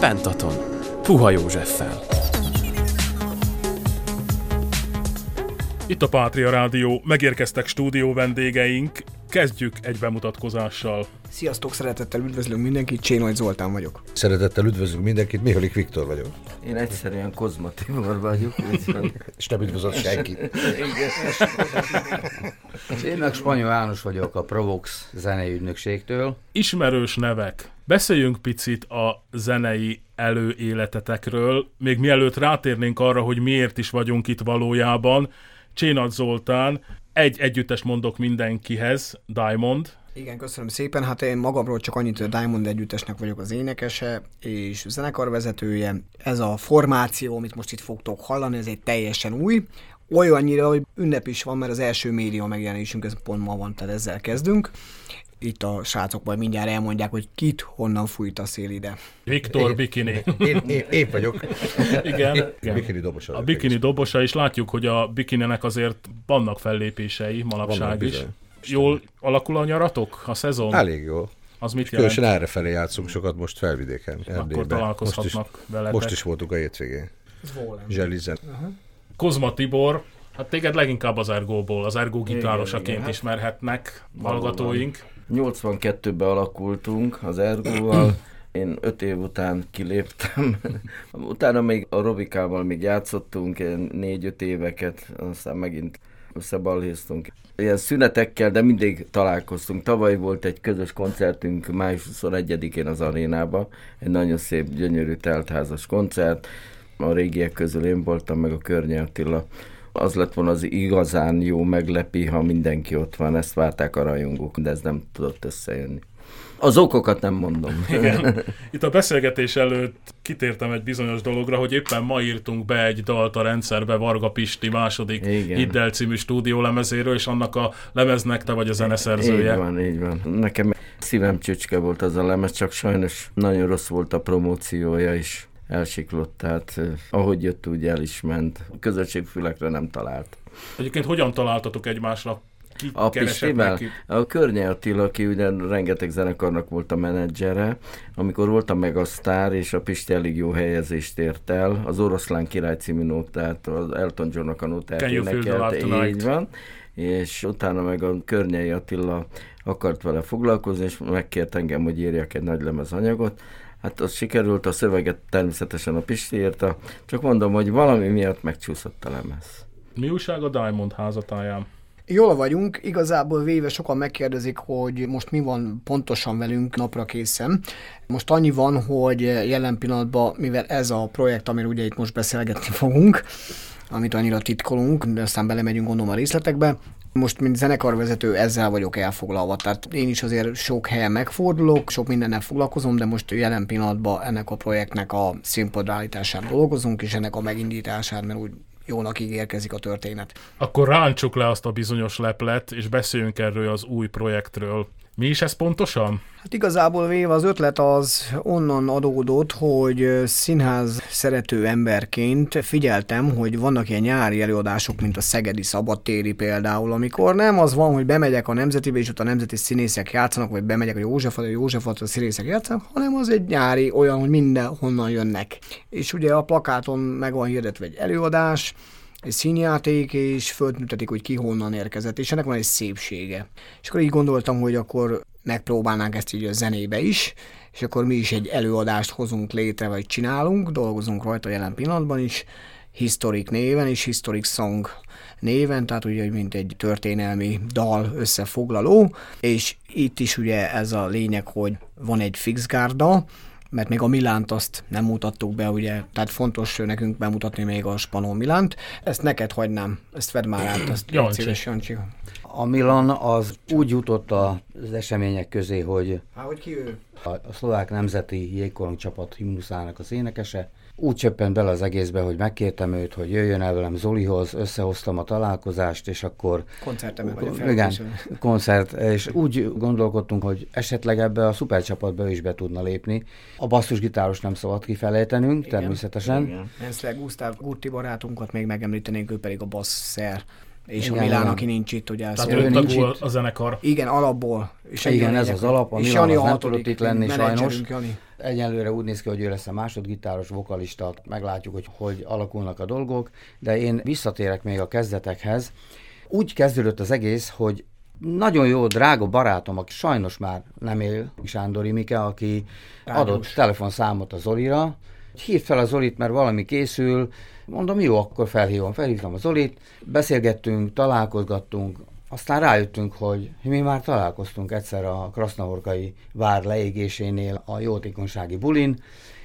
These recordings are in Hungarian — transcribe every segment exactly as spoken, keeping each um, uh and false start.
Pentaton, Puha Józseffel. Itt a Pátria Rádió, megérkeztek stúdió vendégeink, kezdjük egy bemutatkozással. Sziasztok, szeretettel üdvözlünk mindenkit, Csénoly Zoltán vagyok. Szeretettel üdvözlünk mindenkit, Mihálik Viktor vagyok. Én egyszerűen Kozma Tibor vagyok. És nem üdvözlött senkit. Én meg Spanyol János vagyok a Provox zenei ügynökségtől. Ismerős nevek. Beszéljünk picit a zenei előéletetekről, még mielőtt rátérnénk arra, hogy miért is vagyunk itt valójában. Csénagy Zoltán, egy együttes mondok mindenkihez, Diamond. Igen, köszönöm szépen. Hát én magamról csak annyit, hogy a Diamond együttesnek vagyok az énekese és zenekarvezetője. Ez a formáció, amit most itt fogtok hallani, ez egy teljesen új. Olyannyira, hogy ünnep is van, mert az első média megjelenésünk, ez pont ma van, tehát ezzel kezdünk. Itt a srácok majd mindjárt elmondják, hogy kit honnan fújt a szél ide. Viktor én, Bikini. Én, én, én vagyok. Igen. Igen. Bikini dobosa. A Bikini dobosa, és látjuk, hogy a Bikininek azért vannak fellépései manapság is. Bizony. Jól alakul a nyaratok, a szezon? Elég jó. Az mit jelent? Különösen errefelé játszunk sokat most Felvidéken, Erdélyben. Akkor találkozhatnak most is, veletek. Most is voltunk a hétvégén. Zselizen. Uh-huh. Kozma Tibor, hát téged leginkább az Ergóból, az Ergó gitárosaként igen, ismerhetnek hallgatóink. nyolcvankettőben alakultunk az Ergóval. Én öt év után kiléptem. Utána még a Robikával még játszottunk négy-öt éveket, aztán megint összebalhéztunk. Ilyen szünetekkel, de mindig találkoztunk. Tavaly volt egy közös koncertünk május huszonegyedikén az arénába. Egy nagyon szép, gyönyörű teltházas koncert. A régiek közül én voltam, meg a Környe Attila. Az lett volna az igazán jó meglepi, ha mindenki ott van. Ezt várták a rajongók, de ez nem tudott összejönni. Az okokat nem mondom. Igen. Itt a beszélgetés előtt kitértem egy bizonyos dologra, hogy éppen ma írtunk be egy dalt a rendszerbe Varga Pisti második Hidd el című stúdiólemezéről, és annak a lemeznek te vagy a zeneszerzője. Így van, így van. Nekem szívem csücske volt az a lemez, csak sajnos nagyon rossz volt a promóciója is. Elsiklott, tehát ahogy jött, úgy el is ment. A közönségfülekre nem talált. Egyébként hogyan találtatok egymásra? Ki a Pistivel? A Környe Attila, aki ugye rengeteg zenekarnak volt a menedzsere, amikor volt a Megasztár, és a Pisti elég jó helyezést ért el, az Oroszlán király című nótát, az Elton Johnnak a nótát énekelte, így van, és utána meg a Környei Attila akart vele foglalkozni, és megkért engem, hogy írjak egy nagy lemezanyagot. Hát az sikerült, a szöveget természetesen a Pisti írta, csak mondom, hogy valami miatt megcsúszott a lemez. Mi újság a Diamond házatáján? Jól vagyunk, igazából véve sokan megkérdezik, hogy most mi van pontosan velünk napra készen. Most annyi van, hogy jelen pillanatban, mivel ez a projekt, amiről ugye itt most beszélgetni fogunk, amit annyira titkolunk, de aztán belemegyünk gondolom a részletekbe, most, mint zenekarvezető, ezzel vagyok elfoglalva. Tehát én is azért sok helyen megfordulok, sok mindennel foglalkozom, de most jelen pillanatban ennek a projektnek a színpadra állításán dolgozunk, és ennek a megindításán, mert úgy jónak ígérkezik a történet. Akkor rántsuk le azt a bizonyos leplet, és beszéljünk erről az új projektről. Mi is ez pontosan? Hát igazából véve az ötlet az onnan adódott, hogy színház szerető emberként figyeltem, hogy vannak ilyen nyári előadások, mint a Szegedi Szabadtéri például, amikor nem az van, hogy bemegyek a Nemzetibe, és ott a nemzeti színészek játszanak, vagy bemegyek a Józsefat, a Józsefat a színészek játszanak, hanem az egy nyári olyan, hogy mindenhonnan jönnek. És ugye a plakáton meg van hirdetve egy előadás, egy színjáték, és föltüntetik, hogy ki honnan érkezett, és ennek van egy szépsége. És akkor így gondoltam, hogy akkor megpróbálnánk ezt így a zenébe is, és akkor mi is egy előadást hozunk létre, vagy csinálunk, dolgozunk rajta jelen pillanatban is, Historic néven és Historic Song néven, tehát ugye mint egy történelmi dal összefoglaló, és itt is ugye ez a lényeg, hogy van egy fix gárda, mert még a Milánt azt nem mutattuk be, ugye, tehát fontos nekünk bemutatni még a Spanó Milánt. Ezt neked hagynám, ezt vedd már át, ezt Jancsi. Szíves, Jancsi. A Milan az úgy jutott az események közé, hogy, Há, hogy ki ő? A, a szlovák nemzeti jégkorong csapat himnuszának az énekese. Úgy csöppent bele az egészbe, hogy megkértem őt, hogy jöjjön el velem Zolihoz, összehoztam a találkozást, és akkor... Koncertem vagy igen, koncert, és úgy gondolkodtunk, hogy esetleg ebbe a szupercsapatba is be tudna lépni. A basszusgitáros nem szabad kifelejtenünk, igen, természetesen. Enszler Gusztáv Gurti barátunkat még megemlítenénk, ő pedig a basszer. És igen, a Milán, igen. aki nincs itt, ugye. Tehát ő nincs itt a zenekar. Igen, alapból. És igen, ez az alap, a Milán az nem tudott itt lenni sajnos. Jani. Egyelőre úgy néz ki, hogy ő lesz a másodgitáros, vokalista, meglátjuk, hogy hogy alakulnak a dolgok, de én visszatérek még a kezdetekhez. Úgy kezdődött az egész, hogy nagyon jó, drága barátom, aki sajnos már nem él, Sándor Imike, aki Rádiós. adott telefonszámot a Zolira, hívd fel a Zolit, mert valami készül, mondom, jó, akkor felhívom, felhívtam a Zolit, beszélgettünk, találkozgattunk, aztán rájöttünk, hogy mi már találkoztunk egyszer a krasznahorkai vár leégésénél a jótékonysági bulin,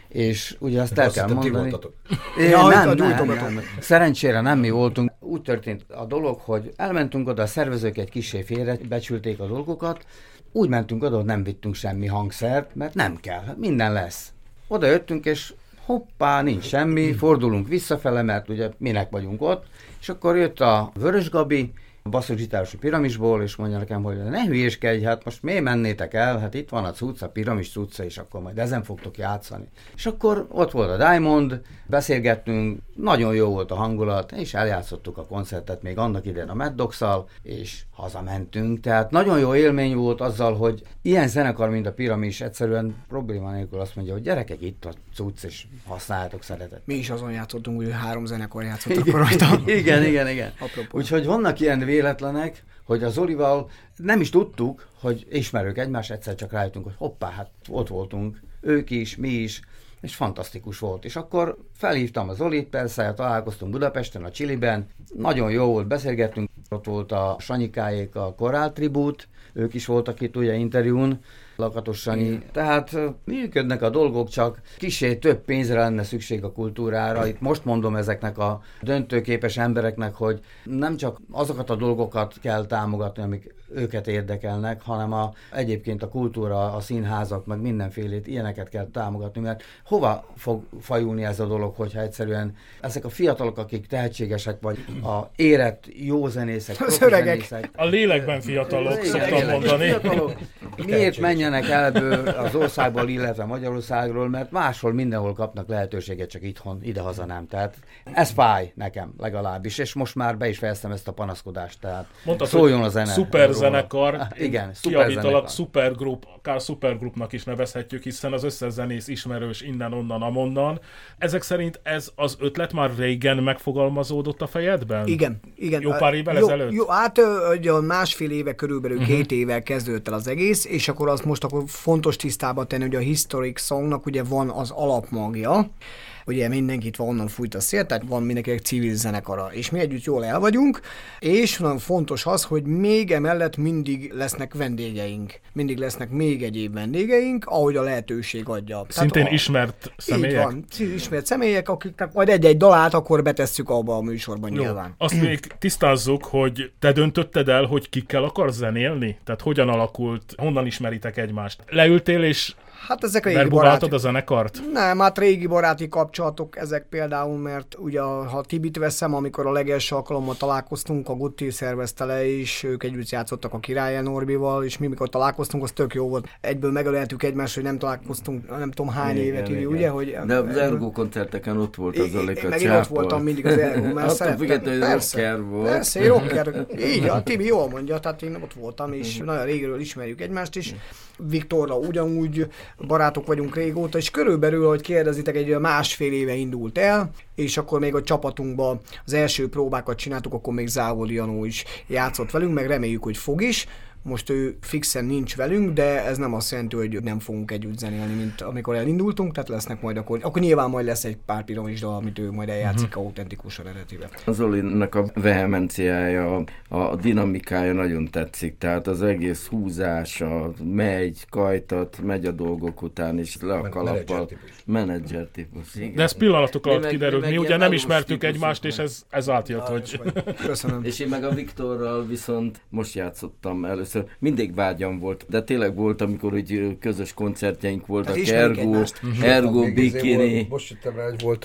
és ugye azt el kell mondani... É, ja, nem, nem, nem. Szerencsére nem mi voltunk. Úgy történt a dolog, hogy elmentünk oda, a szervezők egy kissé félrebecsülték a dolgokat, úgy mentünk oda, hogy nem vittünk semmi hangszert, mert nem kell, minden lesz. Oda jöttünk, és hoppá, nincs semmi, fordulunk visszafele, mert ugye minek vagyunk ott, és akkor jött a Vörös Gabi, a basszusgitáros a Piramisból, és mondja nekem, hogy ne hülyéskedj, hát most miért mennétek el, hát itt van a cucca, a Piramis cucca, és akkor majd ezen fogtok játszani. És akkor ott volt a Diamond, beszélgettünk, nagyon jó volt a hangulat, és eljátszottuk a koncertet még annak idején a Mad Dogs-szal, és hazamentünk, tehát nagyon jó élmény volt azzal, hogy ilyen zenekar, mint a Piramis egyszerűen probléma nélkül azt mondja, hogy gyerekek, itt a cucc, és használjátok szeretet. Mi is azon játszottunk, hogy három zenekar játszott akkor rajta. Igen, igen, igen. Úgyhogy vannak ilyen véletlenek, hogy az Zolival nem is tudtuk, hogy ismerők egymást, egyszer csak rájöttünk, hogy hoppá, hát ott voltunk, ők is, mi is, és fantasztikus volt. És akkor felhívtam az Zolit, persze, találkoztunk Budapesten, a Csiliben, nagyon jó volt, beszélgettünk, ott volt a Sanyikáék, a Korál Tribute, ők is voltak itt ugye interjún, Lakatos Sanyi. Tehát működnek a dolgok, csak kissé több pénzre lenne szükség a kultúrára. Itt most mondom ezeknek a döntőképes embereknek, hogy nem csak azokat a dolgokat kell támogatni, amik őket érdekelnek, hanem a, egyébként a kultúra, a színházak, meg mindenfélét, ilyeneket kell támogatni, mert hova fog fajulni ez a dolog, hogyha egyszerűen ezek a fiatalok, akik tehetségesek, vagy a érett jó zenészek, az öregek. Zenészek, a lélekben fiatalok, igen, szoktam igen, mondani. Fiatalok, miért menjenek el ebből az országból, illetve Magyarországról, mert máshol mindenhol kapnak lehetőséget, csak itthon, idehaza nem. Tehát ez fáj nekem legalábbis, és most már be is fejeztem ezt a panaszkodást, tehát mondtad, szóljon a zene. Szuper zenekar, igen, szuper zenekar. Szupergrup, akár szupergrupnak is nevezhetjük, hiszen az összes zenész ismerős innen, onnan, amonnan. Ezek szerint ez az ötlet már régen megfogalmazódott a fejedben? Igen, igen. Jó pár évvel jó, ezelőtt? Jó, hát ugye másfél éve, körülbelül uh-huh. két éve kezdődött el az egész, és akkor azt most akkor fontos tisztában tenni, hogy a Historic Songnak ugye van az alapmagja, ugye mindenkit van onnan fújt a szél, tehát van mindenkinek civil zenekara, és mi együtt jól el vagyunk, és nagyon fontos az, hogy még emellett mindig lesznek vendégeink, mindig lesznek még egyéb vendégeink, ahogy a lehetőség adja. Szintén tehát, ismert személyek? Így van, ismert személyek, akiknek majd egy-egy dalát akkor betesszük abba a műsorban. Jó, nyilván. Azt még tisztázzuk, hogy te döntötted el, hogy kikkel akarsz zenélni? Tehát hogyan alakult, honnan ismeritek egymást? Leültél és hát ezek régi baráti... a zenekart? Nem, hát régi baráti kapcsolatok ezek például, mert ugye ha Tibit veszem, amikor a legelső alkalommal találkoztunk, a Gutti szervezte le, és ők együtt játszottak a Királya Norbival, és mi mikor találkoztunk, az tök jó volt. Egyből megöleltük egymást, hogy nem találkoztunk, nem tudom hány igen, évet, így, ugye? Hogy, de az Ergo koncerteken ott volt az Zolik a meg én ott voltam mindig az Ergo, mert szerettem. Persze, volt. Persze, rocker. Így, a Tibi jól mondja, tehát én ott voltam, és nagyon régiről ismerjük egymást is. Viktorra ugyanúgy barátok vagyunk régóta, és körülbelül, ahogy kérdezitek, egy másfél éve indult el, és akkor még a csapatunkban az első próbákat csináltuk, akkor még Závoli Janó is játszott velünk, meg reméljük, hogy fog is. Most ő fixen nincs velünk, de ez nem azt jelenti, hogy nem fogunk együtt zenélni, mint amikor elindultunk, tehát lesznek majd akkor, akkor nyilván majd lesz egy pár Piramis dal, amit ő majd eljátszik uh-huh. autentikusan eredetiben. Az Zolinak a vehemenciája, a dinamikája nagyon tetszik, tehát az egész húzása, megy, kajtat, megy a dolgok után, és le a kalappal. Menedzser típus. De ez pillanatok alatt kiderült, mi, mi ugye nem ismertük egymást, és ez, ez átjött, hogy... Köszönöm. És én meg a Viktorral viszont most játszottam először. Mindig vágyam volt, de tényleg volt, amikor úgy közös koncertjeink voltak, hát Ergo, Ergo, Bikini. Most jöttem rá, hogy voltunk,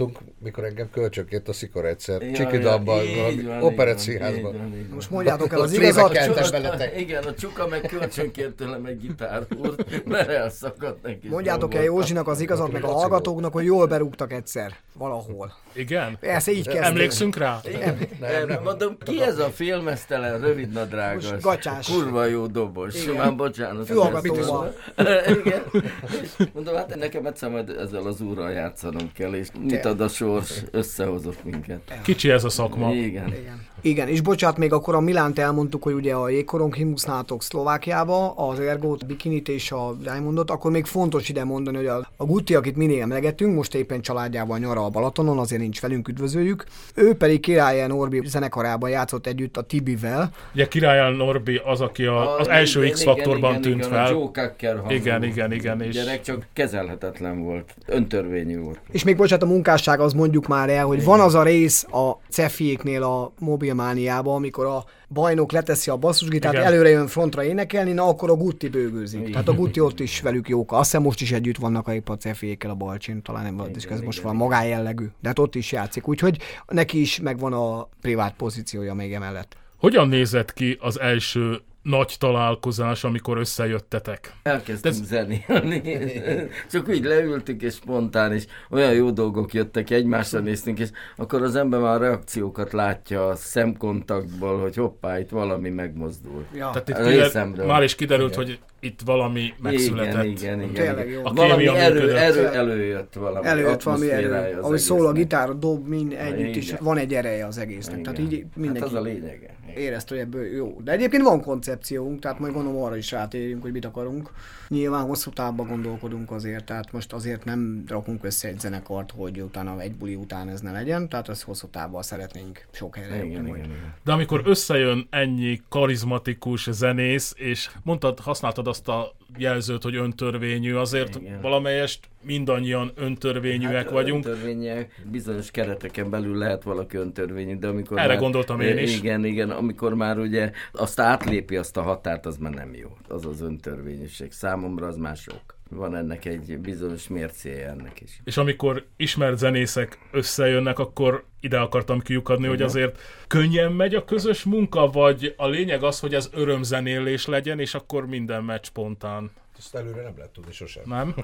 Mikor engem kölcsönkért a Szikora egyszer, Ja, Csikidamban, ja, valami így van, operett így van, színházban. így van, így van. Most mondjátok el Ott az igazat. fémekkeltem Most veletek. Igen, a csuka meg kölcsönkért tőlem egy gitárhúrt, mert elszakadt neki. mondjátok el Józsinak az igazat, meg a hallgatóknak, hogy jól berúgtak egyszer valahol. Igen? Persze így kezdődött. Emlékszünk rá? Igen, nem, nem. Mondom, ki ez a filmesztelen, rövidnadrágas, Most gatyás. kurva jó dobos. Igen. Már bocsánat. Fülhallgatóval. Igen. És mondom, hát nekem egyszer majd ezzel az úrral játszanom kell, és mit ad a sors, összehozott minket. Kicsi ez a szakma. Igen. Igen. Igen, és bocsánat, még akkor a Milánt elmondtuk, hogy ugye a jégkorong himusználtok Szlovákiába, az Ergót, Bikinit és a Diamondot, akkor még fontos ide mondani, hogy a, a Gutti, akit mindig emlegetünk, most éppen családjával nyara a Balatonon, azért nincs velünk, üdvözöljük. Ő pedig Királyi Norbi zenekarában játszott együtt a Tibivel. Ugye Királyi Norbi az, aki a, az első igen, X-faktorban igen, tűnt igen, fel. A Joe Cocker hangú Igen, igen, igen, és- gyerek csak kezelhetetlen volt. Öntörvényű volt. És még bocsánat, a munkásság az mondjuk már el, hogy van az a rész a Cefiéknél a Mobilmániában, amikor a bajnok leteszi a basszusgitárt, Igen. előre jön frontra énekelni, na akkor a Gutti bőgőzik. Igen. Tehát a Gutti ott is velük jók. Azt hiszem most is együtt vannak épp a Cefiékkel a Balcsin, talán nem volt, és ez most van magájellegű. De hát ott is játszik, úgyhogy neki is megvan a privát pozíciója még emellett. Hogyan nézett ki az első nagy találkozás, amikor összejöttetek? Elkezdtünk Ez- zenélni. Csak úgy leültük, és spontán, és olyan jó dolgok jöttek, egymásra néztünk, és akkor az ember már a reakciókat látja a szemkontaktból, hogy hoppá, itt valami megmozdul. Ja. Tehát itt A kider- részemről. már is kiderült, hogy itt valami megszületett. Igen, igen, igen. Tényleg igen. jó. A Valami kémia erő, működött. erő, előjött valami. Előtt valami atmoszférája erő, az ahogy szól a egésznek. gitár, dob, mind együtt is, Igen. van egy ereje az egésznek. Igen. Tehát így mindenki Hát az a lényege. érezte, hogy ebből jó. De egyébként van koncepciónk, tehát majd gondolom arra is rátérjünk, hogy mit akarunk. Nyilván hosszú távban gondolkodunk azért, tehát most azért nem rakunk össze egy zenekart, hogy utána egy buli után ez ne legyen, tehát ezt hosszú távban szeretnénk sok helyre Igen, jutni. igen, majd. igen. De amikor összejön ennyi karizmatikus zenész, és mondtad, használtad azt a jelzőt, hogy öntörvényű, azért Igen. valamelyest mindannyian öntörvényűek Hát, vagyunk. Öntörvények, bizonyos kereteken belül lehet valaki öntörvényű, de amikor Erre már, gondoltam én is. Igen, igen, amikor már ugye azt átlépi azt a határt, az már nem jó. Az az öntörvényűség. Számomra az már sok. Van ennek egy bizonyos mércéje ennek is. És amikor ismert zenészek összejönnek, akkor ide akartam kiukadni, hogy azért könnyen megy a közös munka, vagy a lényeg az, hogy ez örömzenélés legyen, és akkor minden megy spontán. Ezt előre nem lehet tudni sosem. Nem?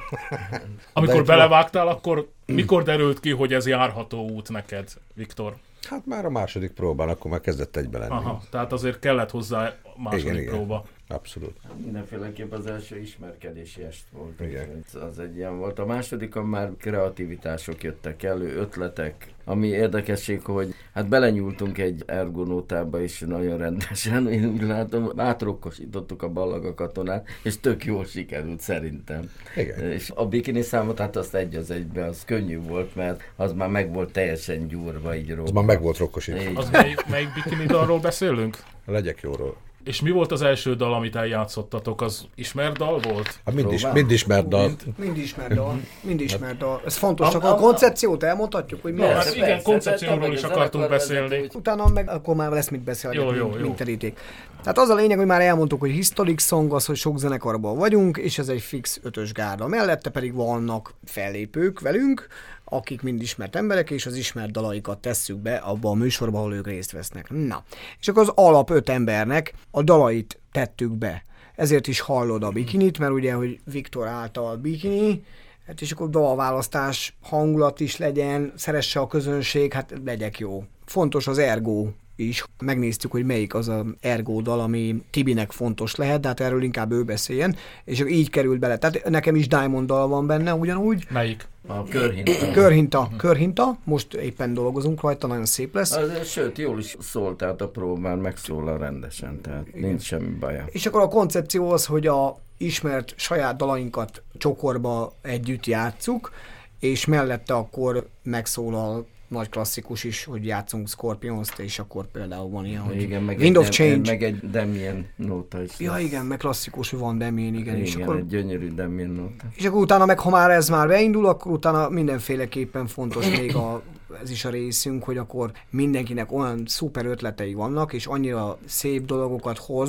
Amikor belevágtál, akkor mikor derült ki, hogy ez járható út neked, Viktor? Hát már a második próbán, akkor már kezdett egybe lenni. Aha, tehát azért kellett hozzá második Igen, igen. próba. Abszolút. Mindenféleképp az első ismerkedési est volt. Igen. Az egy ilyen volt. A másodikon már kreativitások jöttek elő, ötletek. Ami érdekesség, hogy hát belenyúltunk egy ergonótába is nagyon rendesen, én úgy látom, átrokkosítottuk a Ballaga katonát, és tök jól sikerült szerintem. Igen. És a bikini számot, hát azt egy az egybe, az könnyű volt, mert az már meg volt teljesen gyúrva így róla. Az már meg volt rokkosítva. Így. Az melyik, melyik bikini dalról beszélünk? Legyek jóról. És mi volt az első dal, amit eljátszottatok? Az ismert dal volt? Hát mind, is, Próbál. mind ismert dal. Mind ismert dal, mind ismert dal. Ez fontos, A- csak a- a koncepciót elmondhatjuk, hogy mi Persze, lesz. hát igen, koncepcióról is akartunk beszélni. Utána meg akkor már lesz mit beszélni, Jó, jó, mint, jó. mint teríték. Tehát az a lényeg, hogy már elmondtuk, hogy historic song az, hogy sok zenekarban vagyunk, és ez egy fix ötös gárda. Mellette pedig vannak fellépők velünk, akik mind ismert emberek, és az ismert dalaikat tesszük be abba a műsorba, ahol ők részt vesznek. Na, és akkor az alap öt embernek a dalait tettük be. Ezért is hallod a bikinit, mert ugye, hogy Viktor által bikini, hát és akkor dalválasztás, hangulat is legyen, szeresse a közönség, hát legyek jó. Fontos az ergo is. Megnéztük, hogy melyik az a ergo dal, ami Tibinek fontos lehet, de hát erről inkább ő beszéljen, és így került bele. Tehát nekem is Diamond dal van benne ugyanúgy. Melyik? A körhinta. Körhinta, körhinta, most éppen dolgozunk rajta, nagyon szép lesz. Az, sőt, jól is szólt, tehát a próbán megszólal rendesen, tehát igen. Nincs semmi baja. És akkor a koncepció az, hogy a ismert saját dalainkat csokorba együtt játsszuk, és mellette akkor megszólal nagy klasszikus is, hogy játszunk Scorpions-t, és akkor például van ilyen, hogy Igen, meg Wind egy of Dem- Change. meg egy Damien nóta is. Ja igen, meg klasszikus, hogy van Damien, igen, igen, és akkor, egy gyönyörű Damien nóta. és akkor utána meg, ha már ez már beindul, akkor utána mindenféleképpen fontos még a, ez is a részünk, hogy akkor mindenkinek olyan szuper ötletei vannak, és annyira szép dolgokat hoz,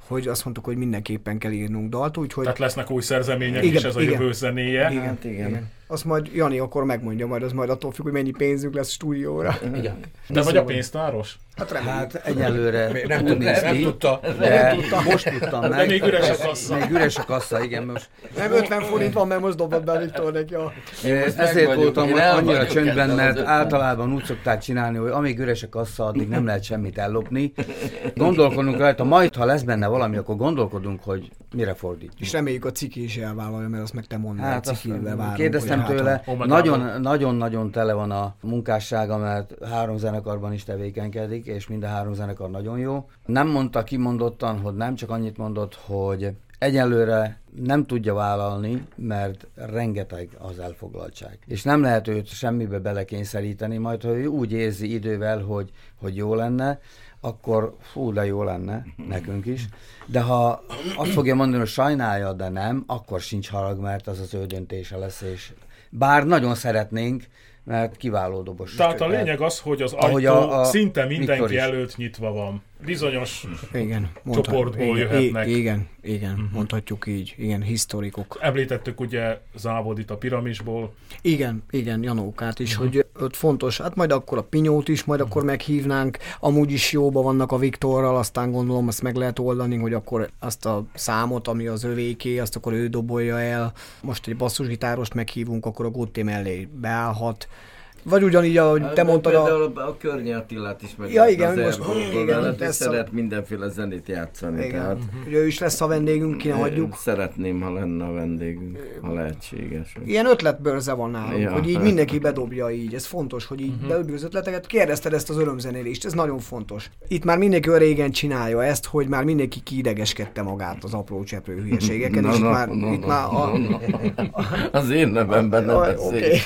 hogy azt mondtuk, hogy mindenképpen kell írnunk dalt, úgyhogy... Tehát lesznek új szerzemények igen, is, ez a igen. jövő zenéje. Igen, Hát igen. igen. Azt majd Jani akkor megmondja, majd az majd attól függ, hogy mennyi pénzünk lesz stúdióra. Igen. Te vagy a pénztáros? Hát reméljük. Hát egyelőre Még nem, úgy tudta, néz nem ki, tudta. de most tudtam meg. De még üres a kassa. Még üres a kassa, igen. Most. Nem ötven forint van, mert most dobott be Viktor neki a... Ezért voltam annyira csöndben, mert általában általában úgy szokták csinálni, hogy amíg üres a kassa, addig nem lehet semmit ellopni. Gondolkodunk rajta, majd ha lesz benne valami, akkor gondolkodunk, hogy mire fordítjuk. És reméljük a Ciki is elvállalja, mert azt meg te mondod, Hát hát azt Cikivel várunk. kérdeztem hogy tőle, hát, ha- nagyon, nagyon-nagyon tele van a munkássága, mert három zenekarban is tevékenykedik, és mind a három zenekar nagyon jó. Nem mondta kimondottan, hogy nem, csak annyit mondott, hogy egyelőre nem tudja vállalni, mert rengeteg az elfoglaltság. És nem lehet őt semmibe belekényszeríteni, majd ha ő úgy érzi idővel, hogy, hogy jó lenne, akkor fú, de jó lenne nekünk is. De ha azt fogja mondani, hogy sajnálja, de nem, akkor sincs harag, mert az az ő döntése lesz, és bár nagyon szeretnénk, mert kiváló dobos. Tehát a lényeg az, hogy az Ahogy ajtó a- a szinte Viktor mindenki is. előtt nyitva van. Bizonyos igen, csoportból igen, jöhetnek. Igen, igen, uh-huh. mondhatjuk így, igen, historikok. Említettük ugye Závodit a Piramisból. Igen, igen, Janókát is, uh-huh. hogy ott fontos, hát majd akkor a Pinyót is, majd akkor meghívnánk, amúgy is jóba vannak a Viktorral, aztán gondolom azt meg lehet oldani, hogy akkor azt a számot, ami az övéké, azt akkor ő dobolja el. Most egy basszusgitárost meghívunk, akkor a Gutti mellé beállhat. Vagy ugyanígy, ahogy te mondtad a... Például a, a Környi Attilát is meg Ja, igen, az most- Ergóból igen, mellett, és lesz a- szeret mindenféle zenét játszani. Igen, Tehát hogy ő is lesz a vendégünk, ki ne én hagyjuk. szeretném, ha lenne a vendégünk, ha lehetséges. Ilyen ötletbőrze van nálunk, Ja. hogy így mindenki bedobja így, ez fontos, hogy így Mhm. bedobja az ötleteket. Kérdezted ezt az örömzenélést, ez nagyon fontos. Itt már mindenki olyan régen csinálja ezt, hogy már mindenki kiidegeskedte magát az apró cseprő hülyeségeken, és itt már, itt már a... Az én nevemben nem Aj, beszélj. oké.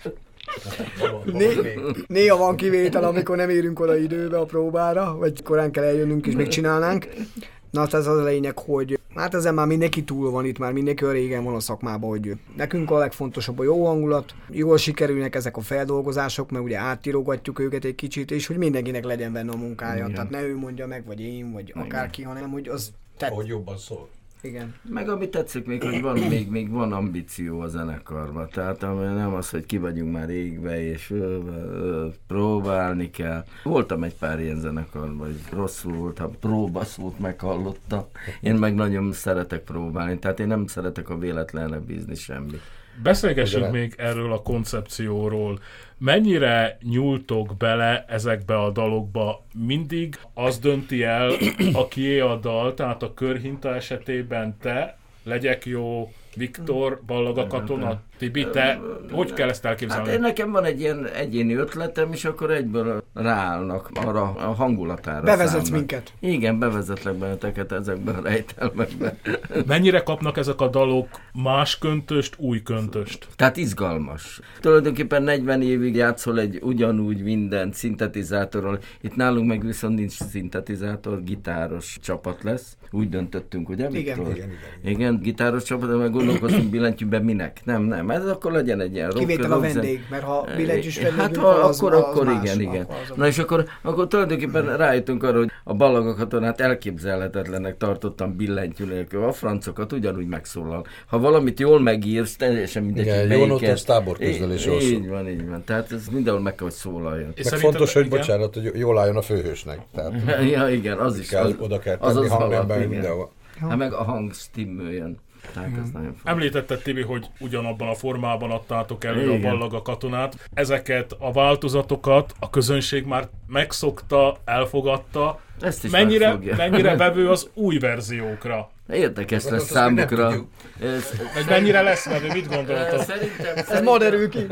Né- néha van kivétel, amikor nem érünk oda időbe a próbára, vagy korán kell eljönnünk és még csinálnánk. Na, hát ez az a lényeg, hogy hát ezen már mindenki túl van, itt már mindenki olyan régen van a szakmában, hogy nekünk a legfontosabb a jó hangulat, jól sikerülnek ezek a feldolgozások, mert ugye átírogatjuk őket egy kicsit, és hogy mindenkinek legyen benne a munkája. Igen. Tehát ne ő mondja meg, vagy én, vagy igen. akárki, hanem hogy az tett. Ahogy jobban szól. Igen. Meg ami tetszik még, hogy van, még, még van ambíció a zenekarban. Tehát ami nem az, hogy ki vagyunk már égve, és ö, ö, próbálni kell. Voltam egy pár ilyen zenekarban, hogy rosszul volt, ha próbaszót meghallottam. Én meg nagyon szeretek próbálni, tehát én nem szeretek a véletlenre bízni semmit. Beszélgessünk Ugyan- még erről a koncepcióról. Mennyire nyúltok bele ezekbe a dalokba? Mindig az dönti el, akié a dal, tehát a Körhinta esetében te, Legyek jó, Viktor, Ballaga Katona, Tibi, te, hogy kell ezt elképzelni? Hát én nekem van egy ilyen egyéni ötletem, és akkor egyből ráállnak arra a hangulatára. Bevezetsz számnak. minket. Igen, bevezetlek benneteket ezekben a rejtelmekben. Mennyire kapnak ezek a dalok más köntöst, új köntöst? Tehát izgalmas. Tulajdonképpen negyven évig játszol egy ugyanúgy minden szintetizátorral. Itt nálunk meg viszont nincs szintetizátor, gitáros csapat lesz. Úgy döntöttünk, ugye? Igen, Viktor? igen, igen. Igen, gitáros csapat, de meg gondolkoztunk billentyűben minek. Nem, nem, ez akkor legyen egy ilyen rock, Kivétel a rock zen- vendég, mert ha billentyűs vendégünk Hát van, ha, az, akkor, az akkor más, igen, igen. akkor az a- Na és akkor, akkor tulajdonképpen rájöttünk arra, hogy a Ballaga Katonát elképzelhetetlenek tartottam billentyű nélkül. A francokat ugyanúgy megszólal. Ha valamit jól megírsz, teljesen mindegy, Igen, hogy jó melyiket. notos táborközlés Így- jól szól. Így van, így van. Tehát ez mindenhol meg kell, hogy szólaljon. És Meg szerinted- fontos, hogy igen? bocsánat, hogy jól álljon a főhősnek. Tehát Ja, igen, az is. kell, az, oda kell az tenni az hangember alap, igen. mindenhol. Hát meg a hang stimmeljön. Tehát ez nagyon fontos. Említetted, Tibi, hogy ugyanabban a formában adtátok elő Igen. a Ballaga Katonát. Ezeket a változatokat a közönség már megszokta, elfogadta. Ezt is Mennyire, megfogja. mennyire vevő az új verziókra? Érdekes lesz Azt még nem számukra. tudjuk. Ez, Vagy mennyire lesz vevő? Mit gondoltok? Szerintem, Ez ma derül ki.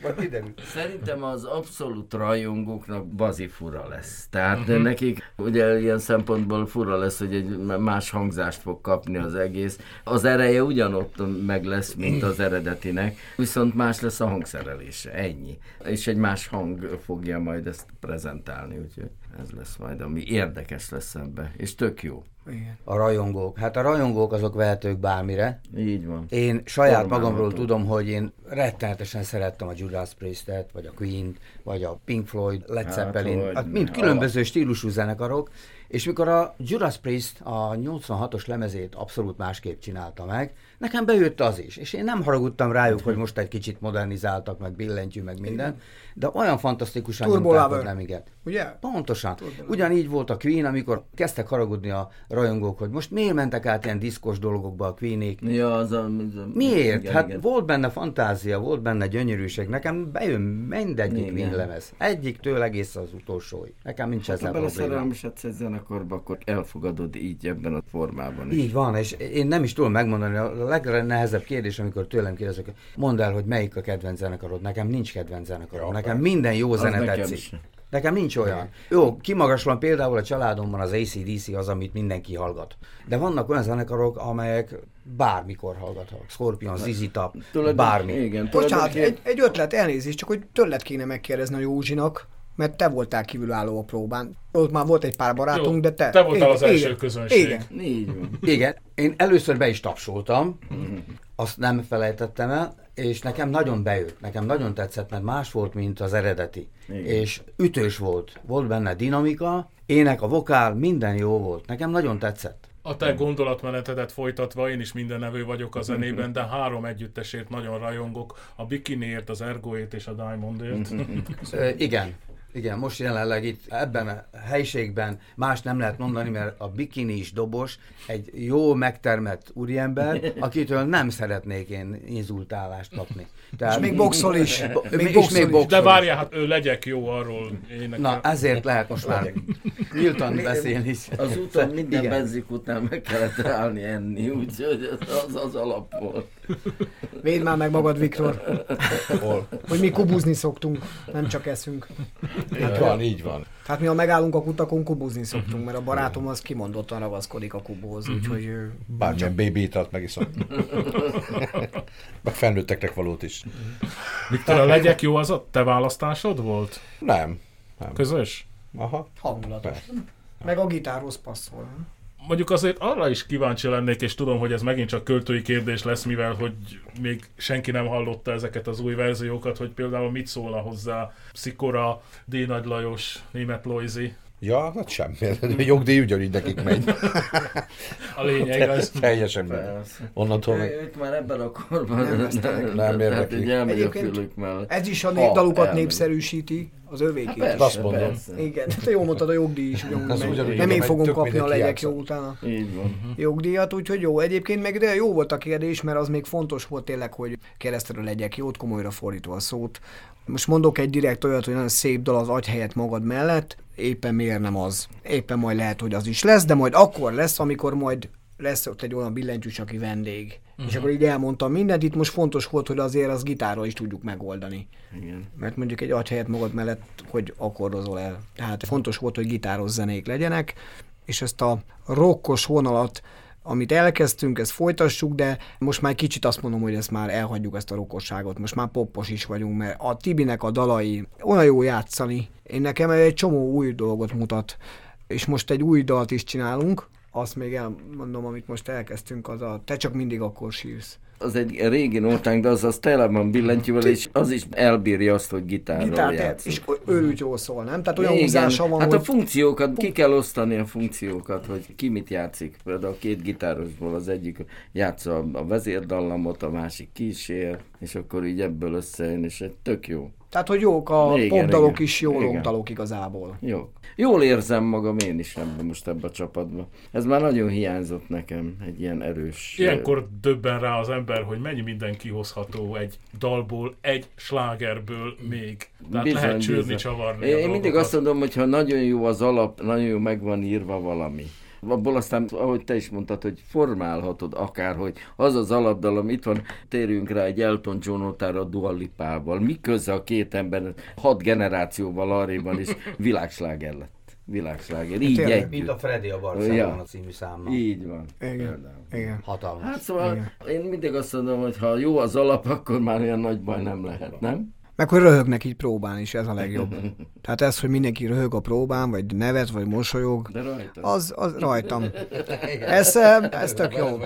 Szerintem az abszolút rajongóknak bazi fura lesz. Tehát uh-huh. nekik ugye ilyen szempontból fura lesz, hogy egy más hangzást fog kapni az egész. Az ereje ugyanott meg lesz, mint az eredetinek, viszont más lesz a hangszerelése, ennyi. És egy más hang fogja majd ezt prezentálni, úgyhogy ez lesz majd, ami érdekes lesz ebbe, és tök jó. Igen. A rajongók. Hát a rajongók azok vehetők bármire. Így van. Én saját Formálható. magamról tudom, hogy én rettenetesen szerettem a Judas Priestet, vagy a Queen-t, vagy a Pink Floyd, Led Hát, Zeppelin, hogy hát mind ne. különböző stílusú zenekarok, És mikor a Judas Priest a nyolcvanhatos lemezét abszolút másképp csinálta meg, nekem bejött az is. És én nem haragudtam rájuk, hogy most egy kicsit modernizáltak, meg billentyű, meg minden, de olyan fantasztikusan nyomták a lemiget. Ugye? Pontosan. Ugyanígy volt a Queen, amikor kezdtek haragudni a rajongók, hogy most miért mentek át ilyen diszkos dolgokba a Queenék. Ja, az a, az a, miért? Igen, hát igen. volt benne fantázia, volt benne gyönyörűség. Nekem bejön mindegyik Queen lemez. Egyiktől egész az utolsóig. Nekem nincs ezzel probléma. Ha probléma. egy zenekarba, akkor elfogadod így ebben a formában is. Így van, és én nem is tudom megmondani, a legnehezebb kérdés, amikor tőlem kérdezek, mondd el, hogy melyik a kedvenc zenekarod. Nekem nincs kedvenc zenekarom. Nekem minden jó zene tetszik. Is. Nekem nincs olyan. Jó, kimagaslom például a családomban az á cé dé cé az, amit mindenki hallgat. De vannak olyan zenekarok, amelyek bármikor hallgatnak. Scorpion, zé zé Top, bármi. Igen, bocsánat, egy, egy ötlet, elnézést, csak hogy tőled kéne megkérdezni a Józsinak, mert te voltál kívülálló a próbán. Ott már volt egy pár barátunk, Jó, de te... Te voltál igen, az első igen, közönség. Igen. Így van. Igen, én először be is tapsoltam, azt nem felejtettem el, és nekem nagyon bejött, nekem nagyon tetszett, mert más volt, mint az eredeti. Igen. És ütős volt, volt benne dinamika, ének, a vokál, minden jó volt. Nekem nagyon tetszett. A te gondolatmenetedet folytatva, én is mindennevő vagyok a zenében, de három együttesért nagyon rajongok, a Bikiniért, az Ergoét és a Diamondért. Ö, igen. Igen, most jelenleg itt ebben a helyiségben más nem lehet mondani, mert a bikinis dobos egy jó megtermett úriember, akitől nem szeretnék én inzultálást kapni. Tehát, és még boxol is. Bo- még és boxol még is. boxol De várjál, hát ő legyek jó arról énekel. Na, ezért lehet most már nyíltan beszélni. Az úton minden Igen. benzik után meg kellett állni enni, úgyhogy az az alap volt. Védd már meg magad, Viktor, hogy mi kubuzni szoktunk, nem csak eszünk. Így van, így van. Hát mi, ha megállunk a kutakon, kubuzni szoktunk, mert a barátom az kimondottan ragaszkodik a kubóhoz, úgyhogy... ő- Bármilyen baby italt megiszom. Meg felnőtteknek valót is. Viktor, a Legyek jó az a te választásod volt? Nem. nem. Közös? Aha. Hangulatos. Meg a gitárhoz passzol. Mondjuk azért arra is kíváncsi lennék, és tudom, hogy ez megint csak költői kérdés lesz, mivel hogy még senki nem hallotta ezeket az új verziókat, hogy például mit szólna hozzá Szikora, D. Nagy Lajos, Németh Loizy. Ja, hát semmi. A jogdíj ugyanúgy nekik megy. A lényeg az. Teljesen megy. Onnantól meg... Ők már ebben a korban Nem nem, Nem érdekli. így elmegy a Egyébként fülük mellett. Ez is a Ha, népdalukat elmegy. népszerűsíti, az övékét is. Persze, Azt mondom. persze. Igen, te jól mondtad, a jogdíj is Ez ugyanúgy megy. ugyanúgy Nem én megy, fogom tök kapni a mindenki Legyek jó játsza. utána Így van. jogdíjat, úgyhogy jó. Egyébként meg de jó volt a kérdés, mert az még fontos volt tényleg, hogy keresztre legyek jót, komolyra fordítva a szót. Most mondok egy direkt olyat, hogy nagyon szép dal az adj helyett magad mellett, éppen miért nem az. Éppen majd lehet, hogy az is lesz, de majd akkor lesz, amikor majd lesz ott egy olyan billentyűs, aki vendég. Uh-huh. És akkor így elmondtam mindent, itt most fontos volt, hogy azért az gitárral is tudjuk megoldani. Igen. Mert mondjuk egy adj helyett magad mellett, hogy akkordozol el. Tehát fontos volt, hogy gitáros zenék legyenek, és ezt a rockos vonalat, amit elkezdtünk, ezt folytassuk, de most már kicsit azt mondom, hogy ezt már elhagyjuk, ezt a rokkosságot. Most már poppos is vagyunk, mert a Tibinek a dalai olyan jó játszani. Én nekem egy csomó új dolgot mutat, és most egy új dalt is csinálunk, azt még elmondom, amit most elkezdtünk, az a Te csak mindig akkor sírsz. Az egy régi nótánk, de az az tele van billentyűvel, és az is elbírja azt, hogy gitárral Gitár, játszik. és őrült jól szól, nem? Tehát olyan Igen, húzása van, hát hogy... a funkciókat, ki kell osztani a funkciókat, hogy ki mit játszik. Például a két gitárosból az egyik játsza a vezérdallamot, a másik kísér, és akkor így ebből összejön, és egy tök jó. Tehát, hogy jók a Igen, popdalok igen. is, jó Igen. rockdalok igazából. Jó. Jól érzem magam én is ebben most ebben a csapatban. Ez már nagyon hiányzott nekem, egy ilyen erős... Ilyenkor döbben rá az ember, hogy mennyi minden kihozható egy dalból, egy slágerből még. Tehát Bizony, lehet csűrni, bizony. csavarni. Én, a én mindig dolgokat. azt mondom, hogy ha nagyon jó az alap, nagyon jó meg van írva valami. Abból aztán, ahogy te is mondtad, hogy formálhatod akárhogy. Az az alapdalom, itt van, térjünk rá egy Elton John otára Dua Lipával. Mi köze a két ember, hat generációval arréban is világsláger lett. Világsláger. Így Tényleg, együtt. Mint a Freddy a Barcelona Ja. című számmal. Így van. Igen, Például. igen. Hatalmas. Hát szóval én mindig azt mondom, hogy ha jó az alap, akkor már olyan nagy baj nem lehet, nem? Meg hogy röhögnek így próbán is, ez a legjobb. Tehát ez, hogy mindenki röhög a próbán, vagy nevet, vagy mosolyog, az, az rajtam. Ez, ez tök jó.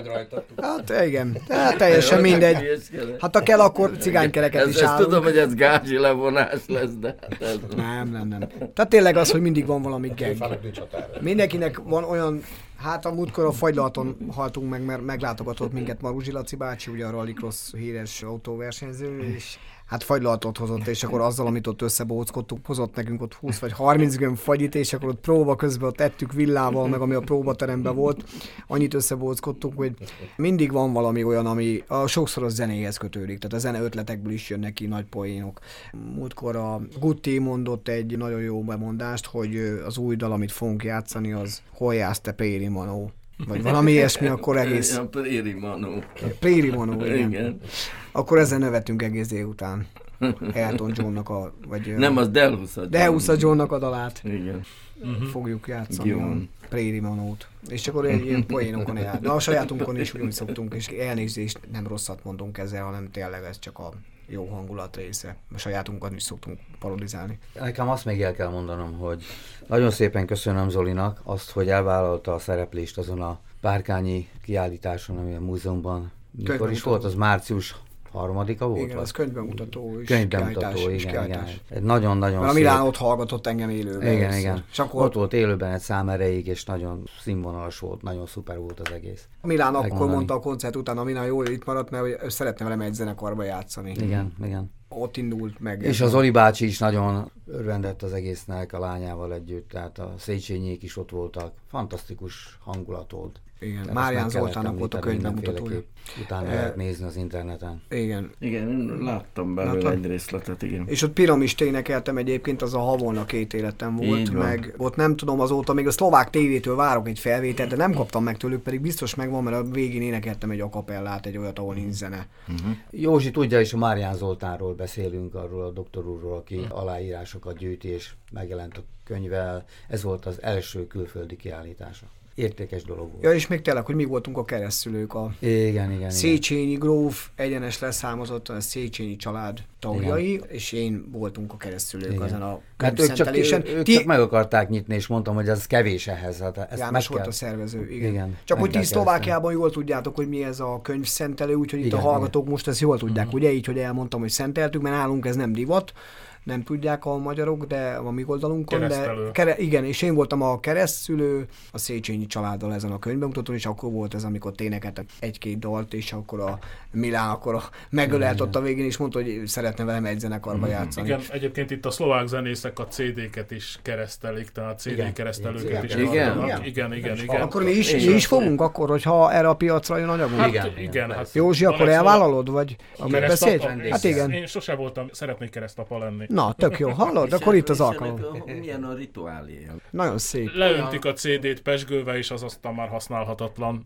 Hát igen, hát teljesen mindegy. Hát ha kell, akkor cigánykereket is állunk. Ezt tudom, hogy ez gázsi levonás lesz, de... Ez... Nem, nem, nem. Tehát tényleg az, hogy mindig van valami gag. Mindenkinek van olyan... Hát a múltkor a Fagylalton haltunk meg, mert meglátogatott minket Maruzsi Laci bácsi, ugye a Rallycross híres autóversenyző, és hát fagylaltot hozott, és akkor azzal, amit ott összebóckodtuk, hozott nekünk ott húsz vagy harminc gömb fagyit, és akkor ott próba közben ott ettük villával, meg ami a próbateremben volt, annyit összebóckodtuk, hogy mindig van valami olyan, ami a sokszor a zenéhez kötődik, tehát a zene ötletekből is jönnek ki nagy poénok. Múltkor a Gutti mondott egy nagyon jó bemondást, hogy az új dal, amit fogunk játszani, az Hol jársz te Péri Manó? Vagy valami ilyesmi, akkor egész... Ja, Péri Manó. Péri Manó, igen. igen. Akkor ezzel nevettünk egész délután. Elton Johnnak a... Vagy, nem, az Delhusa John. Delhusa Johnnak a dalát. Igen. Fogjuk játszani a Péri Manót. És akkor ilyen poénokon el. De a sajátunkon is ugyanúgy szoktunk, és elnézést, nem rosszat mondunk ezzel, hanem tényleg ez csak a jó hangulat része. A sajátunkat is szoktunk parodizálni. Nekem azt még el kell mondanom, hogy nagyon szépen köszönöm Zolinak azt, hogy elvállalta a szereplést azon a párkányi kiállításon, ami a múzeumban mikor is volt, az március harmadika volt? Igen, az könyvbemutató és könyvbemutató, igen, igen. Egy nagyon-nagyon szép... A Milán ott hallgatott engem élőben. Igen, össze. igen. És akkor ott volt élőben egy szám erejéig, és nagyon színvonalas volt, nagyon szuper volt az egész. A Milán akkor mondta a koncert után, a Milán jól itt maradt, mert hogy szeretne velem egy zenekarba játszani. Igen, igen. Ott indult meg. És az Oli bácsi is nagyon örvendett az egésznek a lányával együtt, tehát a Széchenyék is ott voltak. Fantasztikus hangulat volt. Igen, Márián Zoltánnak volt a könyvbemutatója. Utána e... lehet nézni az interneten. Igen. Igen, én láttam belőle egy részletet, igen. És ott Piramist énekeltem egyébként, az a Havolna két életem volt, meg ott nem tudom azóta, még a szlovák tévétől várok egy felvételt, de nem kaptam meg tőlük, pedig biztos megvan, mert a végén énekeltem egy akapellát, egy olyat, ahol nincs zene. Uh-huh. Józsi tudja, és a Márián Zoltánról beszélünk, arról a doktor úrról, aki uh-huh. aláírásokat gyűjti, és megjelent a könyvvel. Ez volt az első külföldi kiállítása. Értékes dolog volt. Ja, és még tényleg, hogy mi voltunk a keresztülők, a igen, igen, Széchenyi igen. gróf egyenes leszámozott a Széchenyi család tagjai, igen. és én voltunk a keresztülők azon a könyvszentelésen. Hát ők, csak, ők Ti... csak meg akarták nyitni, és mondtam, hogy ez kevés ehhez. Hát ezt János volt kell... a szervező, igen. igen csak hogy ti Szlovákiában jól tudjátok, hogy mi ez a könyvszentelő, úgyhogy igen, itt a hallgatók igen. most ezt jól tudják, uh-huh. ugye így, hogy elmondtam, hogy szenteltük, mert nálunk ez nem divat, nem tudják a magyarok, de a mi oldalunkon, de kere, igen, és én voltam a keresztülő a Széchenyi családdal ezen a könyvbemutatón, és akkor volt ez, amikor énekeltek egy-két dalt, és akkor a Milán akkor a megölelt ott a végén, és mondta, hogy szeretne velem egy zenekarba játszani. Igen, egyébként itt a szlovák zenészek a cé dé-ket is keresztelik, tehát cé dé keresztelőket is igen. Igen, igen, igen, igen. Akkor mi is, mi is fogunk akkor, hogyha erre a piacra jön anyagunk? Hát, igen, igen. Hát Józsi, akkor elvállalod, vagy a megbeszélt? Hát igen. Én sose voltam, szeretnék keresztapa lenni. Na, tök jó, hallod? Akkor itt az alkalom. Milyen a rituáléja? Nagyon szép. Leöntik a cé dét pezsgővel, és az aztán már használhatatlan.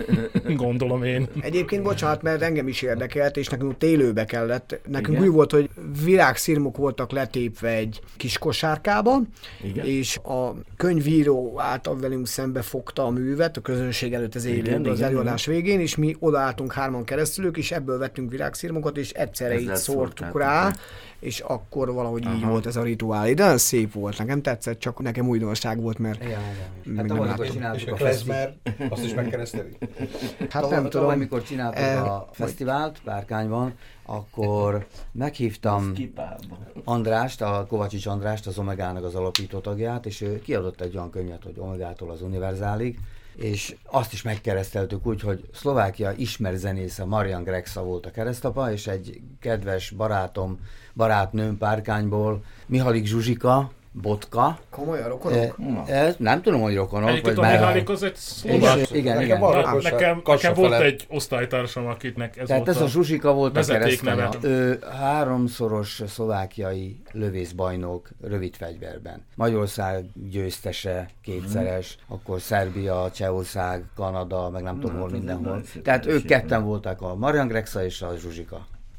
Gondolom én. Egyébként bocsánat, mert engem is érdekelt, és nekünk élőbe kellett. Nekünk igen? úgy volt, hogy virágszirmok voltak letépve egy kis kosárkában, igen? és a könyvíró által velünk szembe fogta a művet, a közönség előtt az élőben az előadás végén, és mi odaálltunk hárman keresztülők, és ebből vettünk virágszirmokat, és egyszerre így szórtuk rá, és akkor valahogy aha. így volt ez a rituál. De nagyon szép volt, nekem tetszett, csak nekem újdonság volt, mert igen, igen. Hát tavaly, amikor csináltuk a fesztivált, azt is megkeresztelik? Hát nem tudom. Amikor csináltuk e... a fesztivált Párkányban, akkor meghívtam Andrást, a Kovacsics Andrást, az Omegának az alapító tagját, és ő kiadott egy olyan könyvet, hogy Omegától az Univerzálig, és azt is megkereszteltük úgy, hogy Szlovákia ismert zenésze Marian Grexa volt a keresztapa, és egy kedves barátom, barátnőm Párkányból, Mihalik Zsuzsika, Botka. Komolyan rokonok? E, e, nem tudom, hogy rokonok. Egyébként a Mihalik az egy szlovák. Igen, igen. Na, nekem, nekem volt egy osztálytársam, akiknek ez Tehát volt ez a Zsuzsika volt a keresztanya. neve. Ő háromszoros szlovákiai lövészbajnok rövid fegyverben. Magyarország győztese, kétszeres, hmm. akkor Szerbia, Csehország, Kanada, meg nem tudom hol mindenhol. Tehát ők ketten voltak, a Marian Grexa és a Zsuzsika.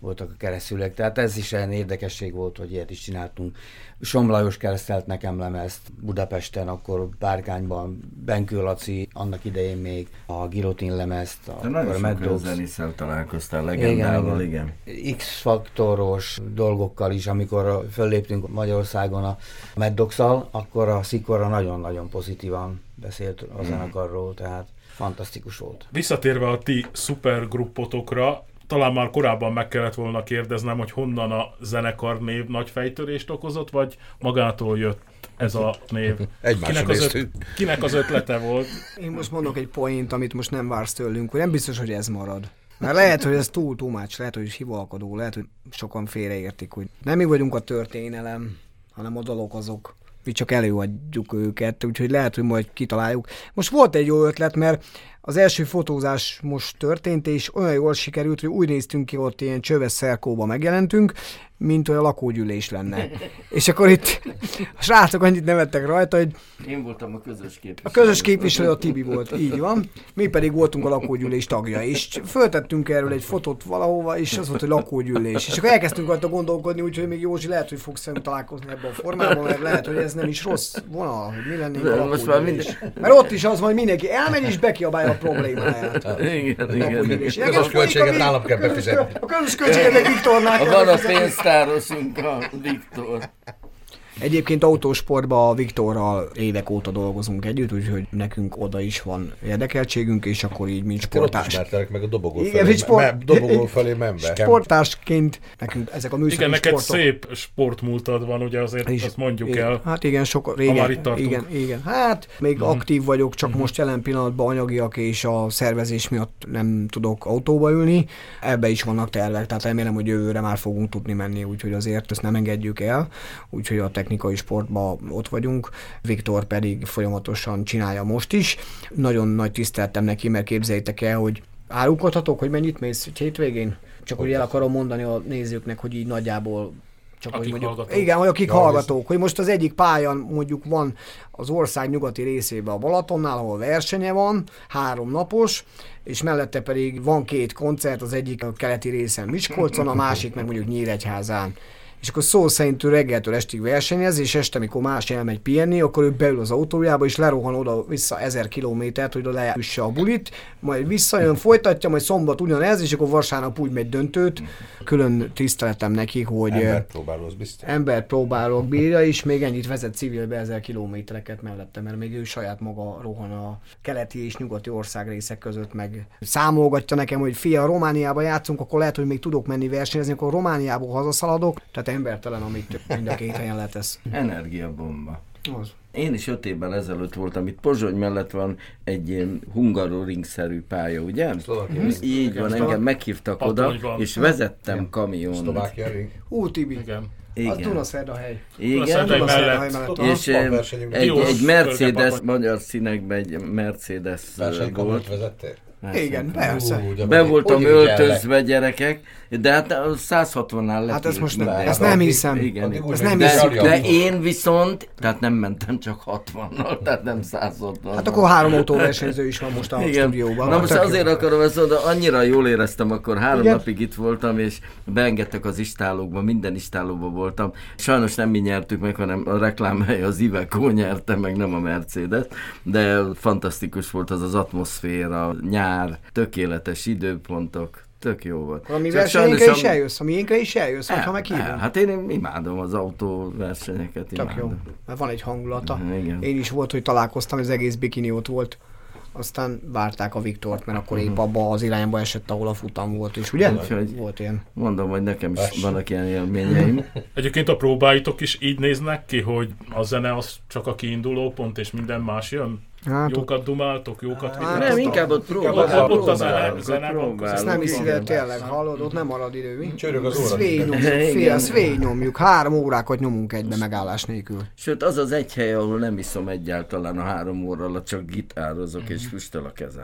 voltak a keresztülők. Tehát ez is olyan érdekesség volt, hogy ilyet is csináltunk. Som Lajos keresztelt nekem lemezt Budapesten, akkor Párkányban, Benkő Laci, annak idején még a Girotin lemezt, a Mad Dogs zeniszel találkoztál, legendával, igen. igen. X-faktoros dolgokkal is, amikor fölléptünk Magyarországon a Mad Dogs-szal, akkor a Szikora nagyon-nagyon pozitívan beszélt a zenekarról, tehát fantasztikus volt. Visszatérve a ti szupergruppotokra, talán már korábban meg kellett volna kérdeznem, hogy honnan a zenekar név nagy fejtörést okozott, vagy magától jött ez a név? Kinek az, öt, kinek az ötlete volt? Én most mondok egy point, amit most nem vársz tőlünk, hogy nem biztos, hogy ez marad. Mert lehet, hogy ez túl túmács, lehet, hogy hivalkodó, lehet, hogy sokan félreértik, hogy nem mi vagyunk a történelem, hanem a dalok azok. Mi csak előadjuk őket, úgyhogy lehet, hogy majd kitaláljuk. Most volt egy jó ötlet, mert az első fotózás most történt, és olyan jól sikerült, hogy úgy néztünk ki, ott ilyen csöves szerkóba megjelentünk, mint olyan lakógyűlés lenne. És akkor itt a srácok annyit nevettek rajta, hogy... Én voltam a közös képviselő. A közös képviselő a Tibi volt, így van. Mi pedig voltunk a lakógyűlés tagja, és föltettünk erről egy fotót valahova, és az volt, hogy lakógyűlés. És akkor elkezdtünk rajta gondolkodni, úgyhogy még Józsi lehet, hogy fogsz találkozni ebben a formában, mert lehet, hogy ez nem is rossz vonal, hogy mi lennénk a lakógyűlés. Mert ott is az van, hogy mindenki elmegy, és bekiabálja a problémáját. Igen, igen. A közös költséget nálam kell befizetni. A közös költséget Viktornál kell Van a pénztárosunk, a Viktor. Egyébként autósportban a Viktorral évek óta dolgozunk együtt, úgyhogy nekünk oda is van érdekeltségünk, és akkor így, mint sportárs. Ismertelek meg a dobogó igen, felé, sport... me- dobogó felé member. Sportársként nekünk ezek a műszaki igen, neked sportok... szép sportmúltad van, ugye azért is, azt mondjuk igen, el. Hát igen, sok régen. Igen, igen. Hát még mm. aktív vagyok, csak mm. most jelen pillanatban anyagiak és a szervezés miatt nem tudok autóba ülni. Ebbe is vannak tervek, tehát remélem, hogy jövőre már fogunk tudni menni, úgyhogy azért ezt nem engedjük el. Úgyhogy a technikai sportban ott vagyunk. Viktor pedig folyamatosan csinálja most is. Nagyon nagy tiszteltem neki, mert képzeljétek el, hogy árulkodhatok, hogy mennyit mész hétvégén? Csak hogy el akarom mondani a nézőknek, hogy így nagyjából csak akik hogy mondjuk, hallgatók. igen, hogy akik ja, hallgatók, hogy most az egyik pályán mondjuk van az ország nyugati részében a Balatonnál, ahol versenye van, három napos, és mellette pedig van két koncert, az egyik a keleti részen Miskolcon, a másik meg mondjuk Nyíregyházán. És akkor szó szerint ő reggeltől estig versenyez, és este, amikor más elmegy pihenni, akkor ő beül az autójába, és lerohan oda-vissza ezer kilométert, hogy oda leüsse a bulit, majd visszajön, folytatja, majd szombat ugyanez, és akkor vasárnap úgy megy döntőt. Külön tiszteletem neki, hogy... Embert próbáló, az biztos. Embert próbálok bírja, és még ennyit vezet civilbe ezer kilométereket mellette, mert még ő saját maga rohan a keleti és nyugati országrészek között, meg számolgatja nekem, hogy fia, Romániába játszunk, akkor lehet, hogy még tudok menni versenyezni, akkor Romániából hazaszaladok, tehát embertelen, amit mind a két helyen letesz. Energiabomba. Az. Én is öt évvel ezelőtt voltam, itt Pozsony mellett van egy ilyen hungaroring-szerű pálya, ugye? Szlovákia. Így van, engem meghívtak oda, és vezettem kamiont. Szlovákia ring. Ú, Tibi. Igen. Az Dunaszerdahely. hely. Igen, Igen, mellett. és egy, egy Mercedes, magyar színekben egy Mercedes volt. Vezettél? Igen, persze. Ú, Be voltam hogy öltözve, gyerekek, de hát a száz hatvannál lett. Hát ezt most nem, be. ezt nem hiszem. Igen, ezt nem de, hiszem. de én viszont, tehát nem mentem csak hatvannal, tehát nem száz hatvan. Hát akkor három autóversenyző is van most a igen. stúdióban. Na most azért akarom ezt mondani, annyira jól éreztem, akkor három igen? napig itt voltam, és beengedtek az istálókba, minden istálóban voltam. Sajnos nem mi nyertük meg, hanem a reklámhely az Iveco nyerte meg, nem a Mercedes, de fantasztikus volt az az atmoszféra, nyár, tökéletes időpontok. Tök jó volt. A mi versenyénkre is eljössz, a miénkre is eljössz, el, ha meghívom. Hát én imádom az autóversenyeket, imádom. Tök jó, mert van egy hangulata. Igen. Én is volt, hogy találkoztam, az egész bikini ott volt. Aztán várták a Viktort, mert akkor épp abba az irányba esett, ahol a futam volt is, ugye? Úgyhogy volt ilyen. Mondom, hogy nekem is vannak ilyen élményeim. Egyébként a próbáitok is így néznek ki, hogy a zene az csak a kiinduló pont, és minden más jön? Hát jókat ott... dumáltok, jókat hát nem, inkább ott próbálok. Ott a zene, zene ezt nem hiszi, de tényleg hallod, ott nem marad idő, mi? Csörög az óra. Ezt végignyomjuk, három órákat nyomunk egybe megállás nélkül. Sőt, az az egy hely, ahol nem iszom egyáltalán a három óra alatt, csak gitározok és füstöl a kezem.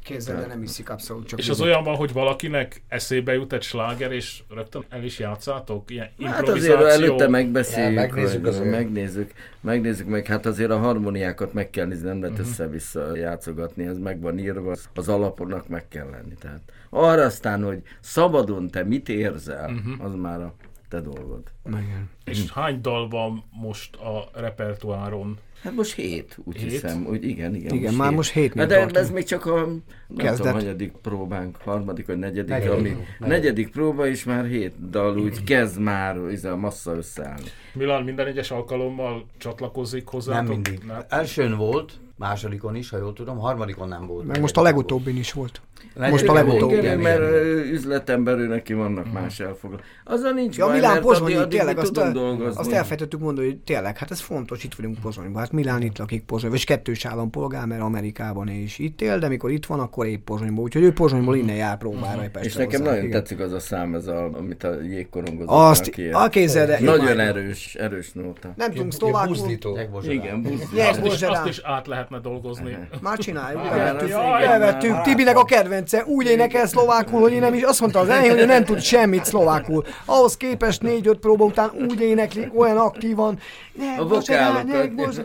Kézzel, de nem iszik abszolút csak. És az olyan van, hogy valakinek eszébe jut egy sláger, és rögtön el is játszátok? Ilyen Hát azért előtte megbeszéljük, ja, megnézzük, hogy, megnézzük, megnézzük meg, hát azért a harmóniákat meg kell nézni, nem lehet uh-huh. össze-vissza játszogatni, ez meg van írva, az alapoknak meg kell lenni. Tehát arra aztán, hogy szabadon te mit érzel, uh-huh. az már a te dolgod. Igen. És hány dal van most a repertoáron? Hát most hét, úgy hét? hiszem, hogy igen, igen. Igen, most már hét. most hétnél de tartunk. ez még csak a Kezdet. negyedik próbánk, harmadik vagy negyedik, Negyedik. ami Negyedik. negyedik próba is már hét dal, úgy kezd már ez a massza összeállni. Milán minden egyes alkalommal csatlakozik hozzátok? Nem mindig. Nem? Elsőn volt, másodikon is, ha jól tudom, harmadikon nem volt. Meg most a legutóbbin is volt. Legyen- most a igen, legutóbb. volt, Igen, igen, mert igen. ő üzletember, ő neki vannak mm. más elfoglalások. Azzal nincs Ja, baj, Milán mert Pozsonyi, addig, addig tényleg, mi azt, tudunk el, dolgozni. azt elfejtettük mondani, hogy tényleg, hát ez fontos, itt vagyunk Pozsonyban. Hát Milán itt lakik Pozsonyban, és kettős állampolgár, mert Amerikában is itt él, de mikor itt van, akkor épp Pozsonyban. Úgyhogy ő Pozsonyból innen jár próbára. Mm. És nekem hozzá. nagyon Igen. tetszik az a szám, ez a, amit a jégkorongozóknak Azt, ír. a kézzel, de Nagyon erős, erős nóta. nem tudunk szlovákul. Buzdító. Igen, buzdító. Nyelv- Azt is, Bozserán. azt is át lehetne dolgozni. Már csináljuk, Jaj, elvettük, jaj, elvettük. jaj. Tibinek a kedvence, úgy énekel szlovákul, hogy én nem is, azt mondta az elején, hogy ő nem tud semmit szlovákul. Ahhoz képest négy-öt próba után úgy énekli, olyan aktívan. A vokálokat.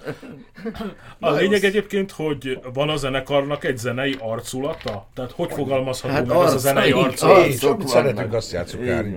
A lényeg egyébként, hogy van a zenekarnak egy zenei arculata? Tehát hogy fogalmazható Hát meg ez a arc- zenei így, arculat? arc- Így, Azok amit vannak. szeretünk, azt játsszuk Kári.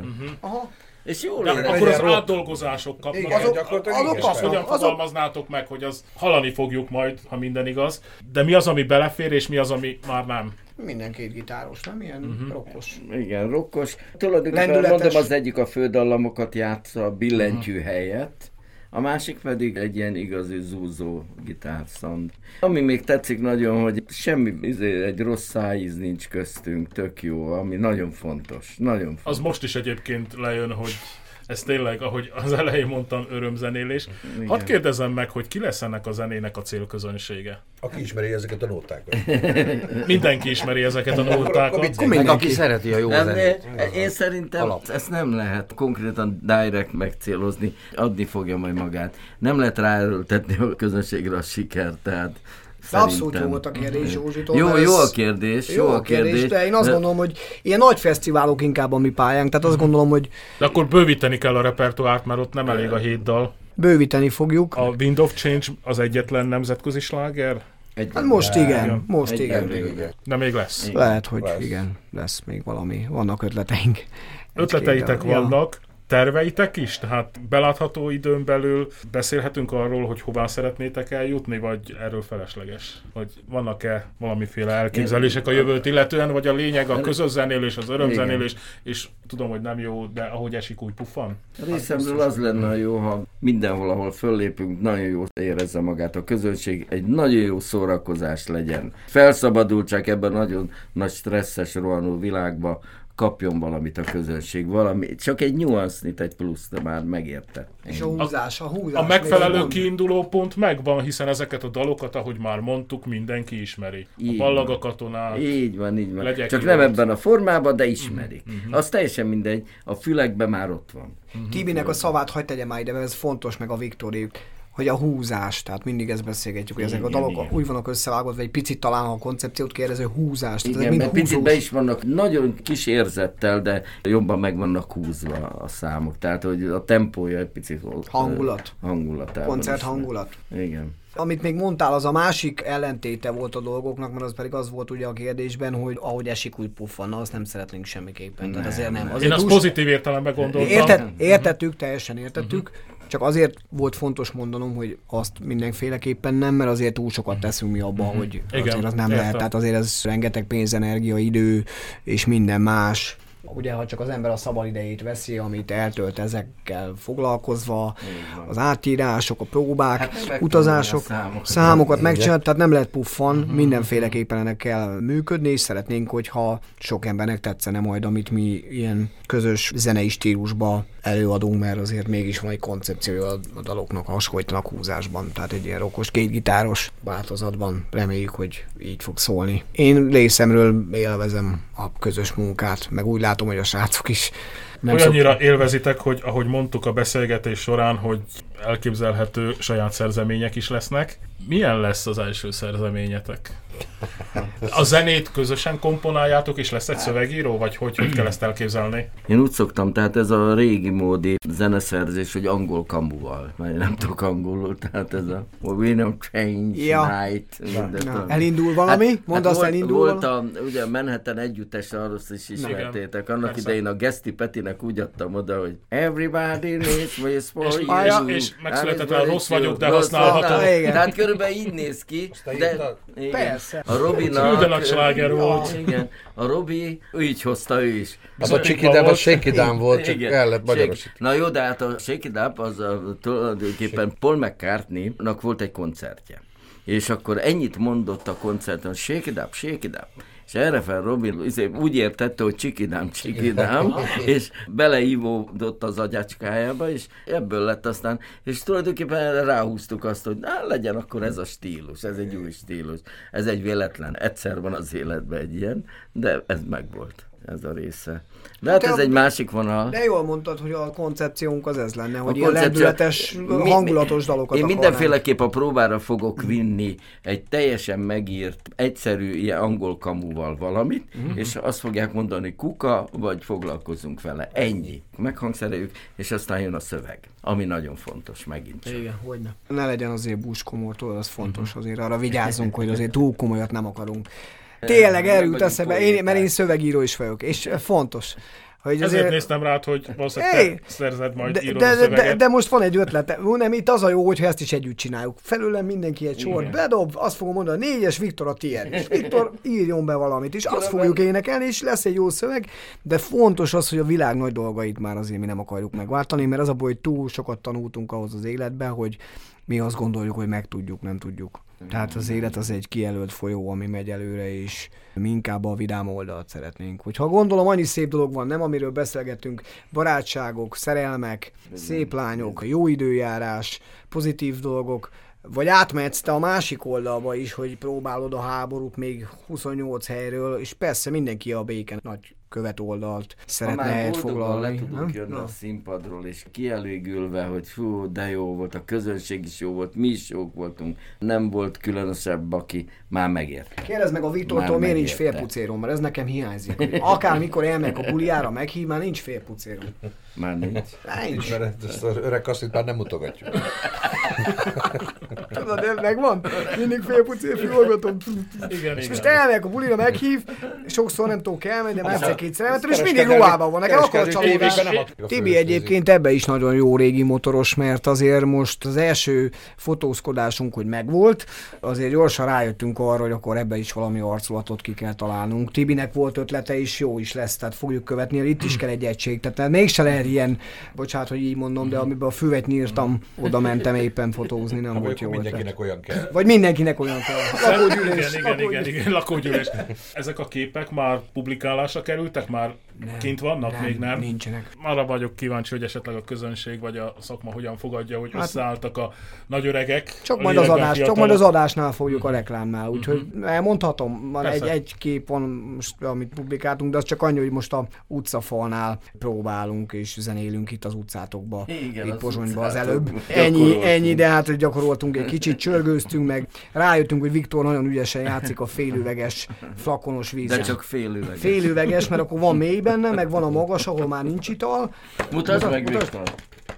És jól De ér. akkor az legyen rock. átdolgozások kapnak. Igen, Azok, gyakorlatilag azok igen. kapnak. hogyan azok- fogalmaznátok meg, hogy az hallani fogjuk majd, ha minden igaz. De mi az, ami belefér, és mi az, ami már nem? Minden két gitáros, nem ilyen uh-huh. rokkos. Igen, rokkos. Tulajdonképpen Lendületes. mondom, az egyik a fődallamokat játsza a billentyű helyett, a másik pedig egy ilyen igazi zúzó gitárszand. Ami még tetszik nagyon, hogy semmi, izé, egy rossz szájíz nincs köztünk, tök jó, ami nagyon fontos, nagyon fontos. Az most is egyébként lejön, hogy ez tényleg, ahogy az elején mondtam, örömzenélés. Igen. Hadd kérdezzem meg, hogy ki lesz ennek a zenének a célközönsége? Aki ismeri ezeket a nótákat. Mindenki ismeri ezeket a nótákat. Akkor Meg mindenki. aki szereti a jó Nem, zenét. de én szerintem Alap. ezt nem lehet konkrétan direct megcélozni, adni fogja majd magát. Nem lehet ráerőltetni a közönségre a sikert, tehát De abszolút jó szerintem- volt a kérdés Józsitól. Jó, mert jó ez- a kérdés, Jó a kérdés, de én azt gondolom, hogy ilyen nagy fesztiválok inkább a mi pályánk, tehát azt gondolom, hogy De akkor bővíteni kell a repertoárt, mert ott nem elég a hét dal. bővíteni fogjuk. A Wind of Change az egyetlen nemzetközi sláger? Egy, Hát most igen, most Egy- igen. egy- De még lesz. Lehet, hogy Lesz. igen, lesz még valami, vannak ötleteink. Ötleteitek Egy-két dal. vannak, terveitek is? Tehát belátható időn belül beszélhetünk arról, hogy hová szeretnétek eljutni, vagy erről felesleges? Vagy vannak-e valamiféle elképzelések a jövőt illetően, vagy a lényeg a közös zenélés, az örömzenélés, és tudom, hogy nem jó, de ahogy esik, úgy puffan? Részemről az lenne jó, ha mindenhol, ahol föllépünk, nagyon jó érezze magát a közönség, egy nagyon jó szórakozás legyen. Felszabadultság ebben a nagyon nagy stresszes, rohanó világban, kapjon valamit a közönség, valami, csak egy nyuansznit, egy pluszt, de már megérte. És a húzás, a húzás. A megfelelő még kiinduló pont megvan, hiszen ezeket a dalokat, ahogy már mondtuk, mindenki ismeri. A Így Ballag van. a katonát. Így van, így van. Legyek Csak írott. nem ebben a formában, de ismerik. Az teljesen mindegy, a fülekben már ott van. Tibinek a szavát hagyd tegye már ide, mert ez fontos, meg a Viktoriuk, hogy a húzás, tehát mindig ezt beszélgetjük, hogy ezek a Igen, dalok igen. úgy vannak összevágva, egy picit talán a koncepciót kérdező húzás. Tehát Igen, ezek mind mert picit húzós. be is vannak, nagyon kis érzettel, de jobban meg vannak húzva a számok. Tehát, hogy a tempója egy picit volt. Hangulat. Hangulatában. Koncert is. hangulat. Igen. Amit még mondtál, az a másik ellentéte volt a dolgoknak, mert az pedig az volt ugye a kérdésben, hogy ahogy esik, úgy puffanna, azt nem szeretnénk semmiképpen. Tehát azért nem. Én Azért azt túl- pozitív értelemben gondoltam. Érted, értettük, teljesen értettük, csak azért volt fontos mondanom, hogy azt mindenféleképpen nem, mert azért túl sokat teszünk mi abban, hogy Igen, azért az nem értem. lehet, tehát azért ez rengeteg pénz, energia, idő és minden más. Ugye, ha csak az ember a szabadidejét veszi, amit eltölt ezekkel foglalkozva, az átírások, a próbák, Hát meg utazások, tanulni a számokat. számokat megcsinálni, tehát nem lehet puffan, mindenféleképpen ennek kell működni, és szeretnénk, hogyha sok embernek tetszene majd, amit mi ilyen közös zenei stílusba előadunk, mert azért mégis van egy koncepciója a daloknak, hasonlítanak húzásban, tehát egy ilyen rokkos, kétgitáros változatban reméljük, hogy így fog szólni. Én részemről élvezem a közös munkát, meg úgy látom, hogy a srácok is Nem Olyannyira szoktam. élvezitek, hogy ahogy mondtuk a beszélgetés során, hogy elképzelhető saját szerzemények is lesznek. Milyen lesz az első szerzeményetek? A zenét közösen komponáljátok, és lesz egy szövegíró, vagy hogy, hogy kell ezt elképzelni? Én úgy szoktam, tehát ez a régi módi zeneszerzés, hogy angol kamuval, mert én nem tudok angolul, tehát ez a We don't change Ja. night. Na, elindul valami? Hát, Mondd hát azt, volt, elindul volt valami? a, ugye a Manhattan együttes, arról is ismertétek. Annak persze. idején a Geszti Petinek úgy adtam oda, hogy Everybody needs ways for És- you. és- és megszületett I'm a rossz vagyok, de rossz használható. vagyok. Igen. Tehát körülbelül így néz ki. De, írtad? igen. Persze. A Robinak... Külden a sláger volt. Igen. A Robi így hozta ő is. Az a Csikidám, volt. az Shaky-Dám volt, csak Igen. el lett Shake- magyarosítani. Na jó, de hát a Shake It Up az a, tulajdonképpen Paul McCartney-nak volt egy koncertje. És akkor ennyit mondott a koncerten, Shake It Up, Shake It Up. És erre fel Robin úgy értette, hogy csikidám, csikidám, és beleívódott az agyácskájába, és ebből lett aztán, és tulajdonképpen erre ráhúztuk azt, hogy na, legyen akkor ez a stílus, ez egy új stílus, ez egy véletlen, egyszer van az életben egy ilyen, de ez megvolt, ez a része. De hát Hát ez a- egy másik vonal. De jól mondtad, hogy a koncepciónk az ez lenne, hogy A ilyen koncepció- lendületes, Mi- hangulatos dalokat Én akarnánk. mindenféleképp a próbára fogok vinni egy teljesen megírt, egyszerű ilyen angol kamuval valamit, uh-huh. és azt fogják mondani kuka, vagy foglalkozunk vele. Ennyi. Meghangszereljük, és aztán jön a szöveg, ami nagyon fontos megint csak. Igen, hogyne. Ne legyen azért búskomor, tudod, az fontos, azért arra vigyázzunk, hogy azért túl komolyat nem akarunk. Tényleg Nem erőt vagyunk eszembe, én, mert én poéták. szövegíró is vagyok, és fontos, hogy Ezért azért... néztem rád, hogy valószínűleg Hey! te szerzed majd De, írod de, a de, szöveget. de, de most van egy ötlete. Nem, itt az a jó, hogyha ezt is együtt csináljuk. Felőlem mindenki egy sort bedob, azt fogom mondani, négyes Viktor a tiéd. És Viktor írjon be valamit, és azt fogjuk énekelni, és lesz egy jó szöveg, de fontos az, hogy a világ nagy dolgait már azért mi nem akarjuk megváltani, mert az a baj, hogy túl sokat tanultunk ahhoz az életben, hogy mi azt gondoljuk, hogy meg tudjuk, nem tudjuk. Tehát az élet az egy kijelölt folyó, ami megy előre, és mi inkább a vidám oldalt szeretnénk. Hogyha gondolom, annyi szép dolog van, nem amiről beszélgetünk, barátságok, szerelmek, szép lányok, jó időjárás, pozitív dolgok, vagy átmehetsz te a másik oldalba is, hogy próbálod a háborút még huszonnyolc helyről, és persze mindenki a béke nagy követ oldalt szeretne Ha már helyet boldogan foglalni. le tudunk nem? jönni Na. a színpadról, és kielégülve, hogy fú, de jó volt, a közönség is jó volt, mi is jók voltunk, nem volt különösebb, aki már megért. Kérdezd meg a Viktortól, Már miért nincs megérte. félpucérom, mert ez nekem hiányzik. Akármikor elmegyek a buliára, meghív, már nincs félpucérom. Már nincs. Nincs. Mert ezt az öreg kasztit már nem mutogatjuk. Tudod, ez megvan? Mindig félpucér fülolgatom. Igen, És igen. most elmegyek a bulira, meghív, sokszor nem tudok elmenni, de már egyszer-kétszer elmentem, és mindig Kereskedelmi- ruhában van. Nekem akkor a kereskedelmi csalódás. tévében nem adjuk a Tibi főzőzést. egyébként ebbe is nagyon jó régi motoros, mert azért most az első fotózkodásunk, hogy megvolt, azért gyorsan rájöttünk arra, hogy akkor ebbe is valami arculatot ki kell találnunk. Tibinek volt ötlete is, jó is lesz, tehát fogjuk követni, itt is kell egy egység, tehát mégse lehet ilyen, bocsánat, hogy így mondom, de amiben a füvet nyírtam, oda mentem éppen fotózni, nem Vagy volt jó akkor ötlet. mindenkinek olyan kell. Vagy mindenkinek olyan kell. Lakógyűlés. Igen, igen, igen, igen, lakógyűlés. Ezek a képek már publikálásra kerültek? Már Nem, kint vannak? nem, Még nem? nincsenek. Arra vagyok kíváncsi, hogy esetleg a közönség vagy a szakma hogyan fogadja, hogy Hát- összeálltak a nagy öregek. Csak a majd az lélekben adás, csak fiatalok. majd az adásnál fogjuk a reklámnál, úgyhogy elmondhatom, van egy, Persze. egy kép van most, amit publikáltunk, de az csak annyi, hogy most a utcafalnál próbálunk és zenélünk itt az utcátokba, Igen, itt az Pozsonyba az előbb. utcátokban. Ennyi, Gyakoroltunk. ennyi, de hát hogy gyakoroltunk egy kicsit, csörgőztünk meg, rájöttünk, hogy Viktor nagyon ügyesen játszik a félüveges, flakonos vízzel. De csak félüveg. Félüveges, mert akkor van mély benne, meg van a magas, ahol már nincs ital. Mutasd meg, mutasd. Viktor.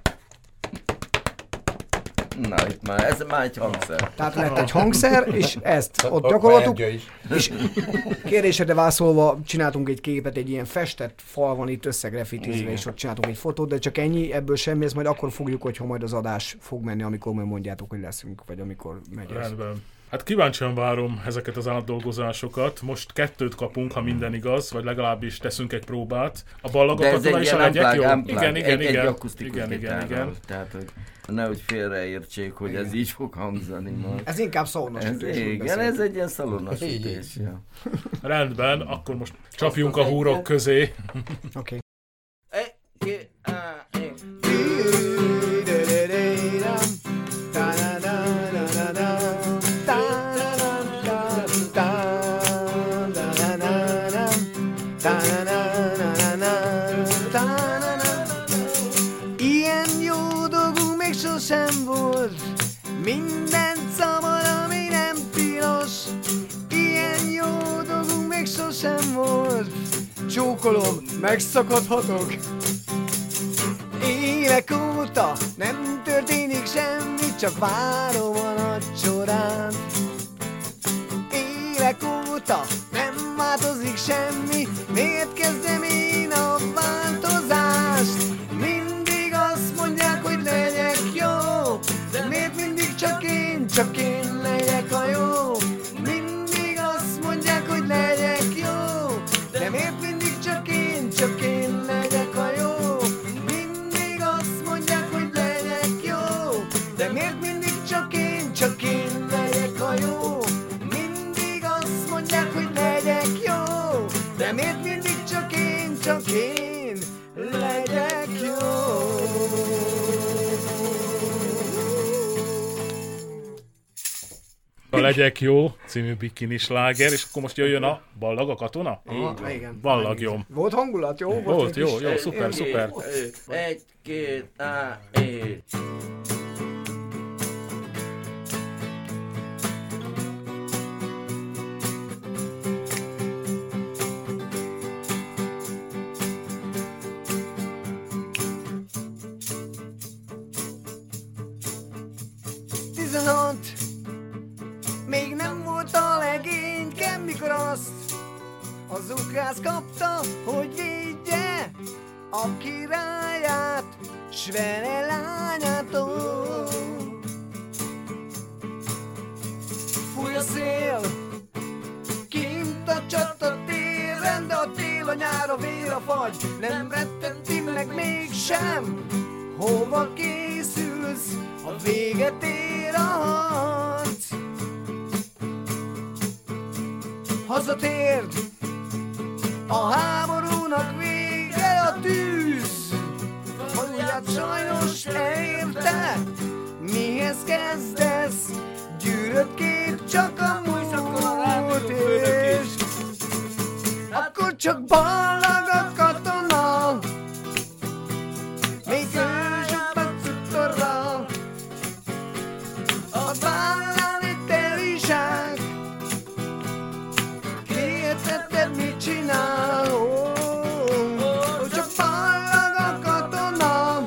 Na, itt már, ez már egy hangszer. Tehát lett egy hangszer, és ezt ott A gyakoroltuk. kajárgya is. És kérdésedre válaszolva csináltunk egy képet, egy ilyen festett fal van itt összegrafitizve, és ott csináltunk egy fotót, de csak ennyi, ebből semmi, ezt majd akkor fogjuk, hogyha majd az adás fog menni, amikor majd mondjátok, hogy leszünk, vagy amikor megy ez. Rendben. Hát kíváncsian várom ezeket az átdolgozásokat. Most kettőt kapunk, ha minden igaz, vagy legalábbis teszünk egy próbát. A De ballagatot ez egy is ilyen legyek, unplug, jó? unplug. Igen, igen, egy, igen. Egy akusztikus igen, igen, gitárral. igen. Tehát, hogy nehogy félreértsék, hogy ez így fog hangzani majd. Ez inkább szaunas Ez, igen, ez egy ilyen szalonnasütés. Ja. Rendben, akkor most csapjunk a húrok közé. Oké. Egy, két, á, egy. sosem volt, minden szabad, ami nem tilos. Ilyen jó dolgunk még sosem volt. Csókolom, megszakadhatok. Évek óta nem történik semmi, csak várom a nagy csorát. Évek óta nem változik semmi, miért kezdem én a változást? Mindig azt mondják, hogy legyek jó, de miért mindig csak én, csak én legyek a jó? Mindig azt mondják, hogy legyek jó, de miért mindig csak én, csak én legyek a jó? Mindig azt mondják, hogy legyek jó, de miért mindig csak én, csak én legyek a jó? Mindig azt mondják, hogy legyek jó, de miért mindig csak én, csak én legyek jó? A Legyek jó című bikini sláger, és akkor most jöjjön a Ballag a katona? Aha, igen. Ballagjon. Volt hangulat, jó? Volt, egy jó, kis- jó, szuper, szuper. Egy, két, á, é. tizenhat még nem volt a legényke, mikor azt az ukász kapta, hogy védje a királyát, s vele lányától. Fúj a szél, kint a csatatéren, de a tél, a nyár, a vér, a fagy nem rettenti meg mégsem. Hova készülsz, a véget ér a harc? Hazatérd, a háborúnak vége, a tűz faluját sajnos elérte. Mihez kezdesz? Gyűrött kép, csak a múlt és akkor csak ballag a katona, még ősök a cukorral, a vállán egy telizsák. Értetted, mit csinál? Ó, ó, csak ballag a katona,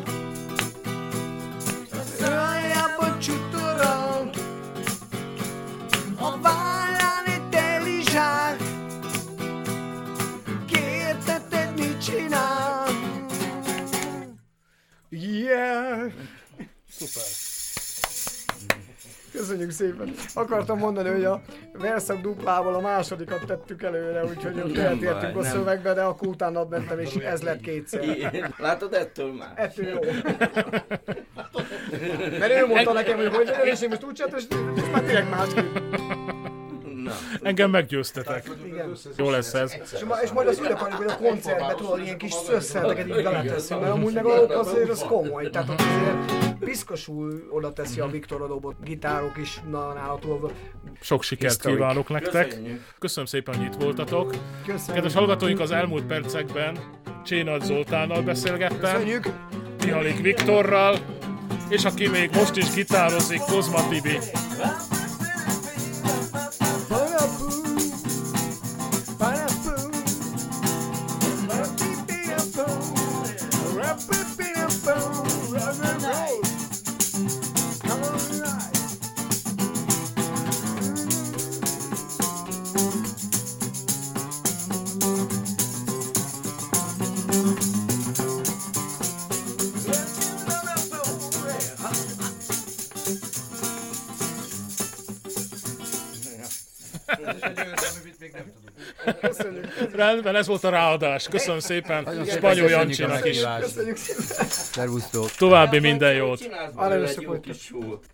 az aljába csutorral, a vállán egy telizsák. Értetted, mit csinál? Yeah! Szuper. Köszönjük szépen. Akartam mondani, hogy a verszak duplával a másodikat tettük előre, úgyhogy ott eltértünk a szövegbe, de akkor utána mentem, és ez lett kétszer. Igen. Látod, ettől már. Ettől jó. Mert ő mondta nekem, hogy hogy legyen, és én most úgy csináltam, és már tényleg másképp. Na. Engem meggyőztetek. Igen. Jó lesz ez. És, ma, és majd azt ünnepelni, hogy a koncertben tudod, ilyen kis szösszelteket így beleteszünk, mert amúgy meg ott azért az komoly. Tehát ott azért piszkosul oda teszi a Viktor adóbot gitárok is, na nálatul. Sok sikert Historic. kívánok nektek. Köszönjük. Köszönöm szépen, hogy itt voltatok. Köszönjük. Kedves hallgatóink, az elmúlt percekben Csénagy Zoltánnal beszélgettem, Köszönjük. Mihalik Viktorral, és aki még most is gitározik, Kozma Tibi. Rendben, ez volt a ráadás. Köszönöm szépen Spanyol Jancsinak is. Köszönjük szépen. Szervusztok. További minden jót. Csinálsz Arra belőle egy össze jó folytatjuk. kis sót.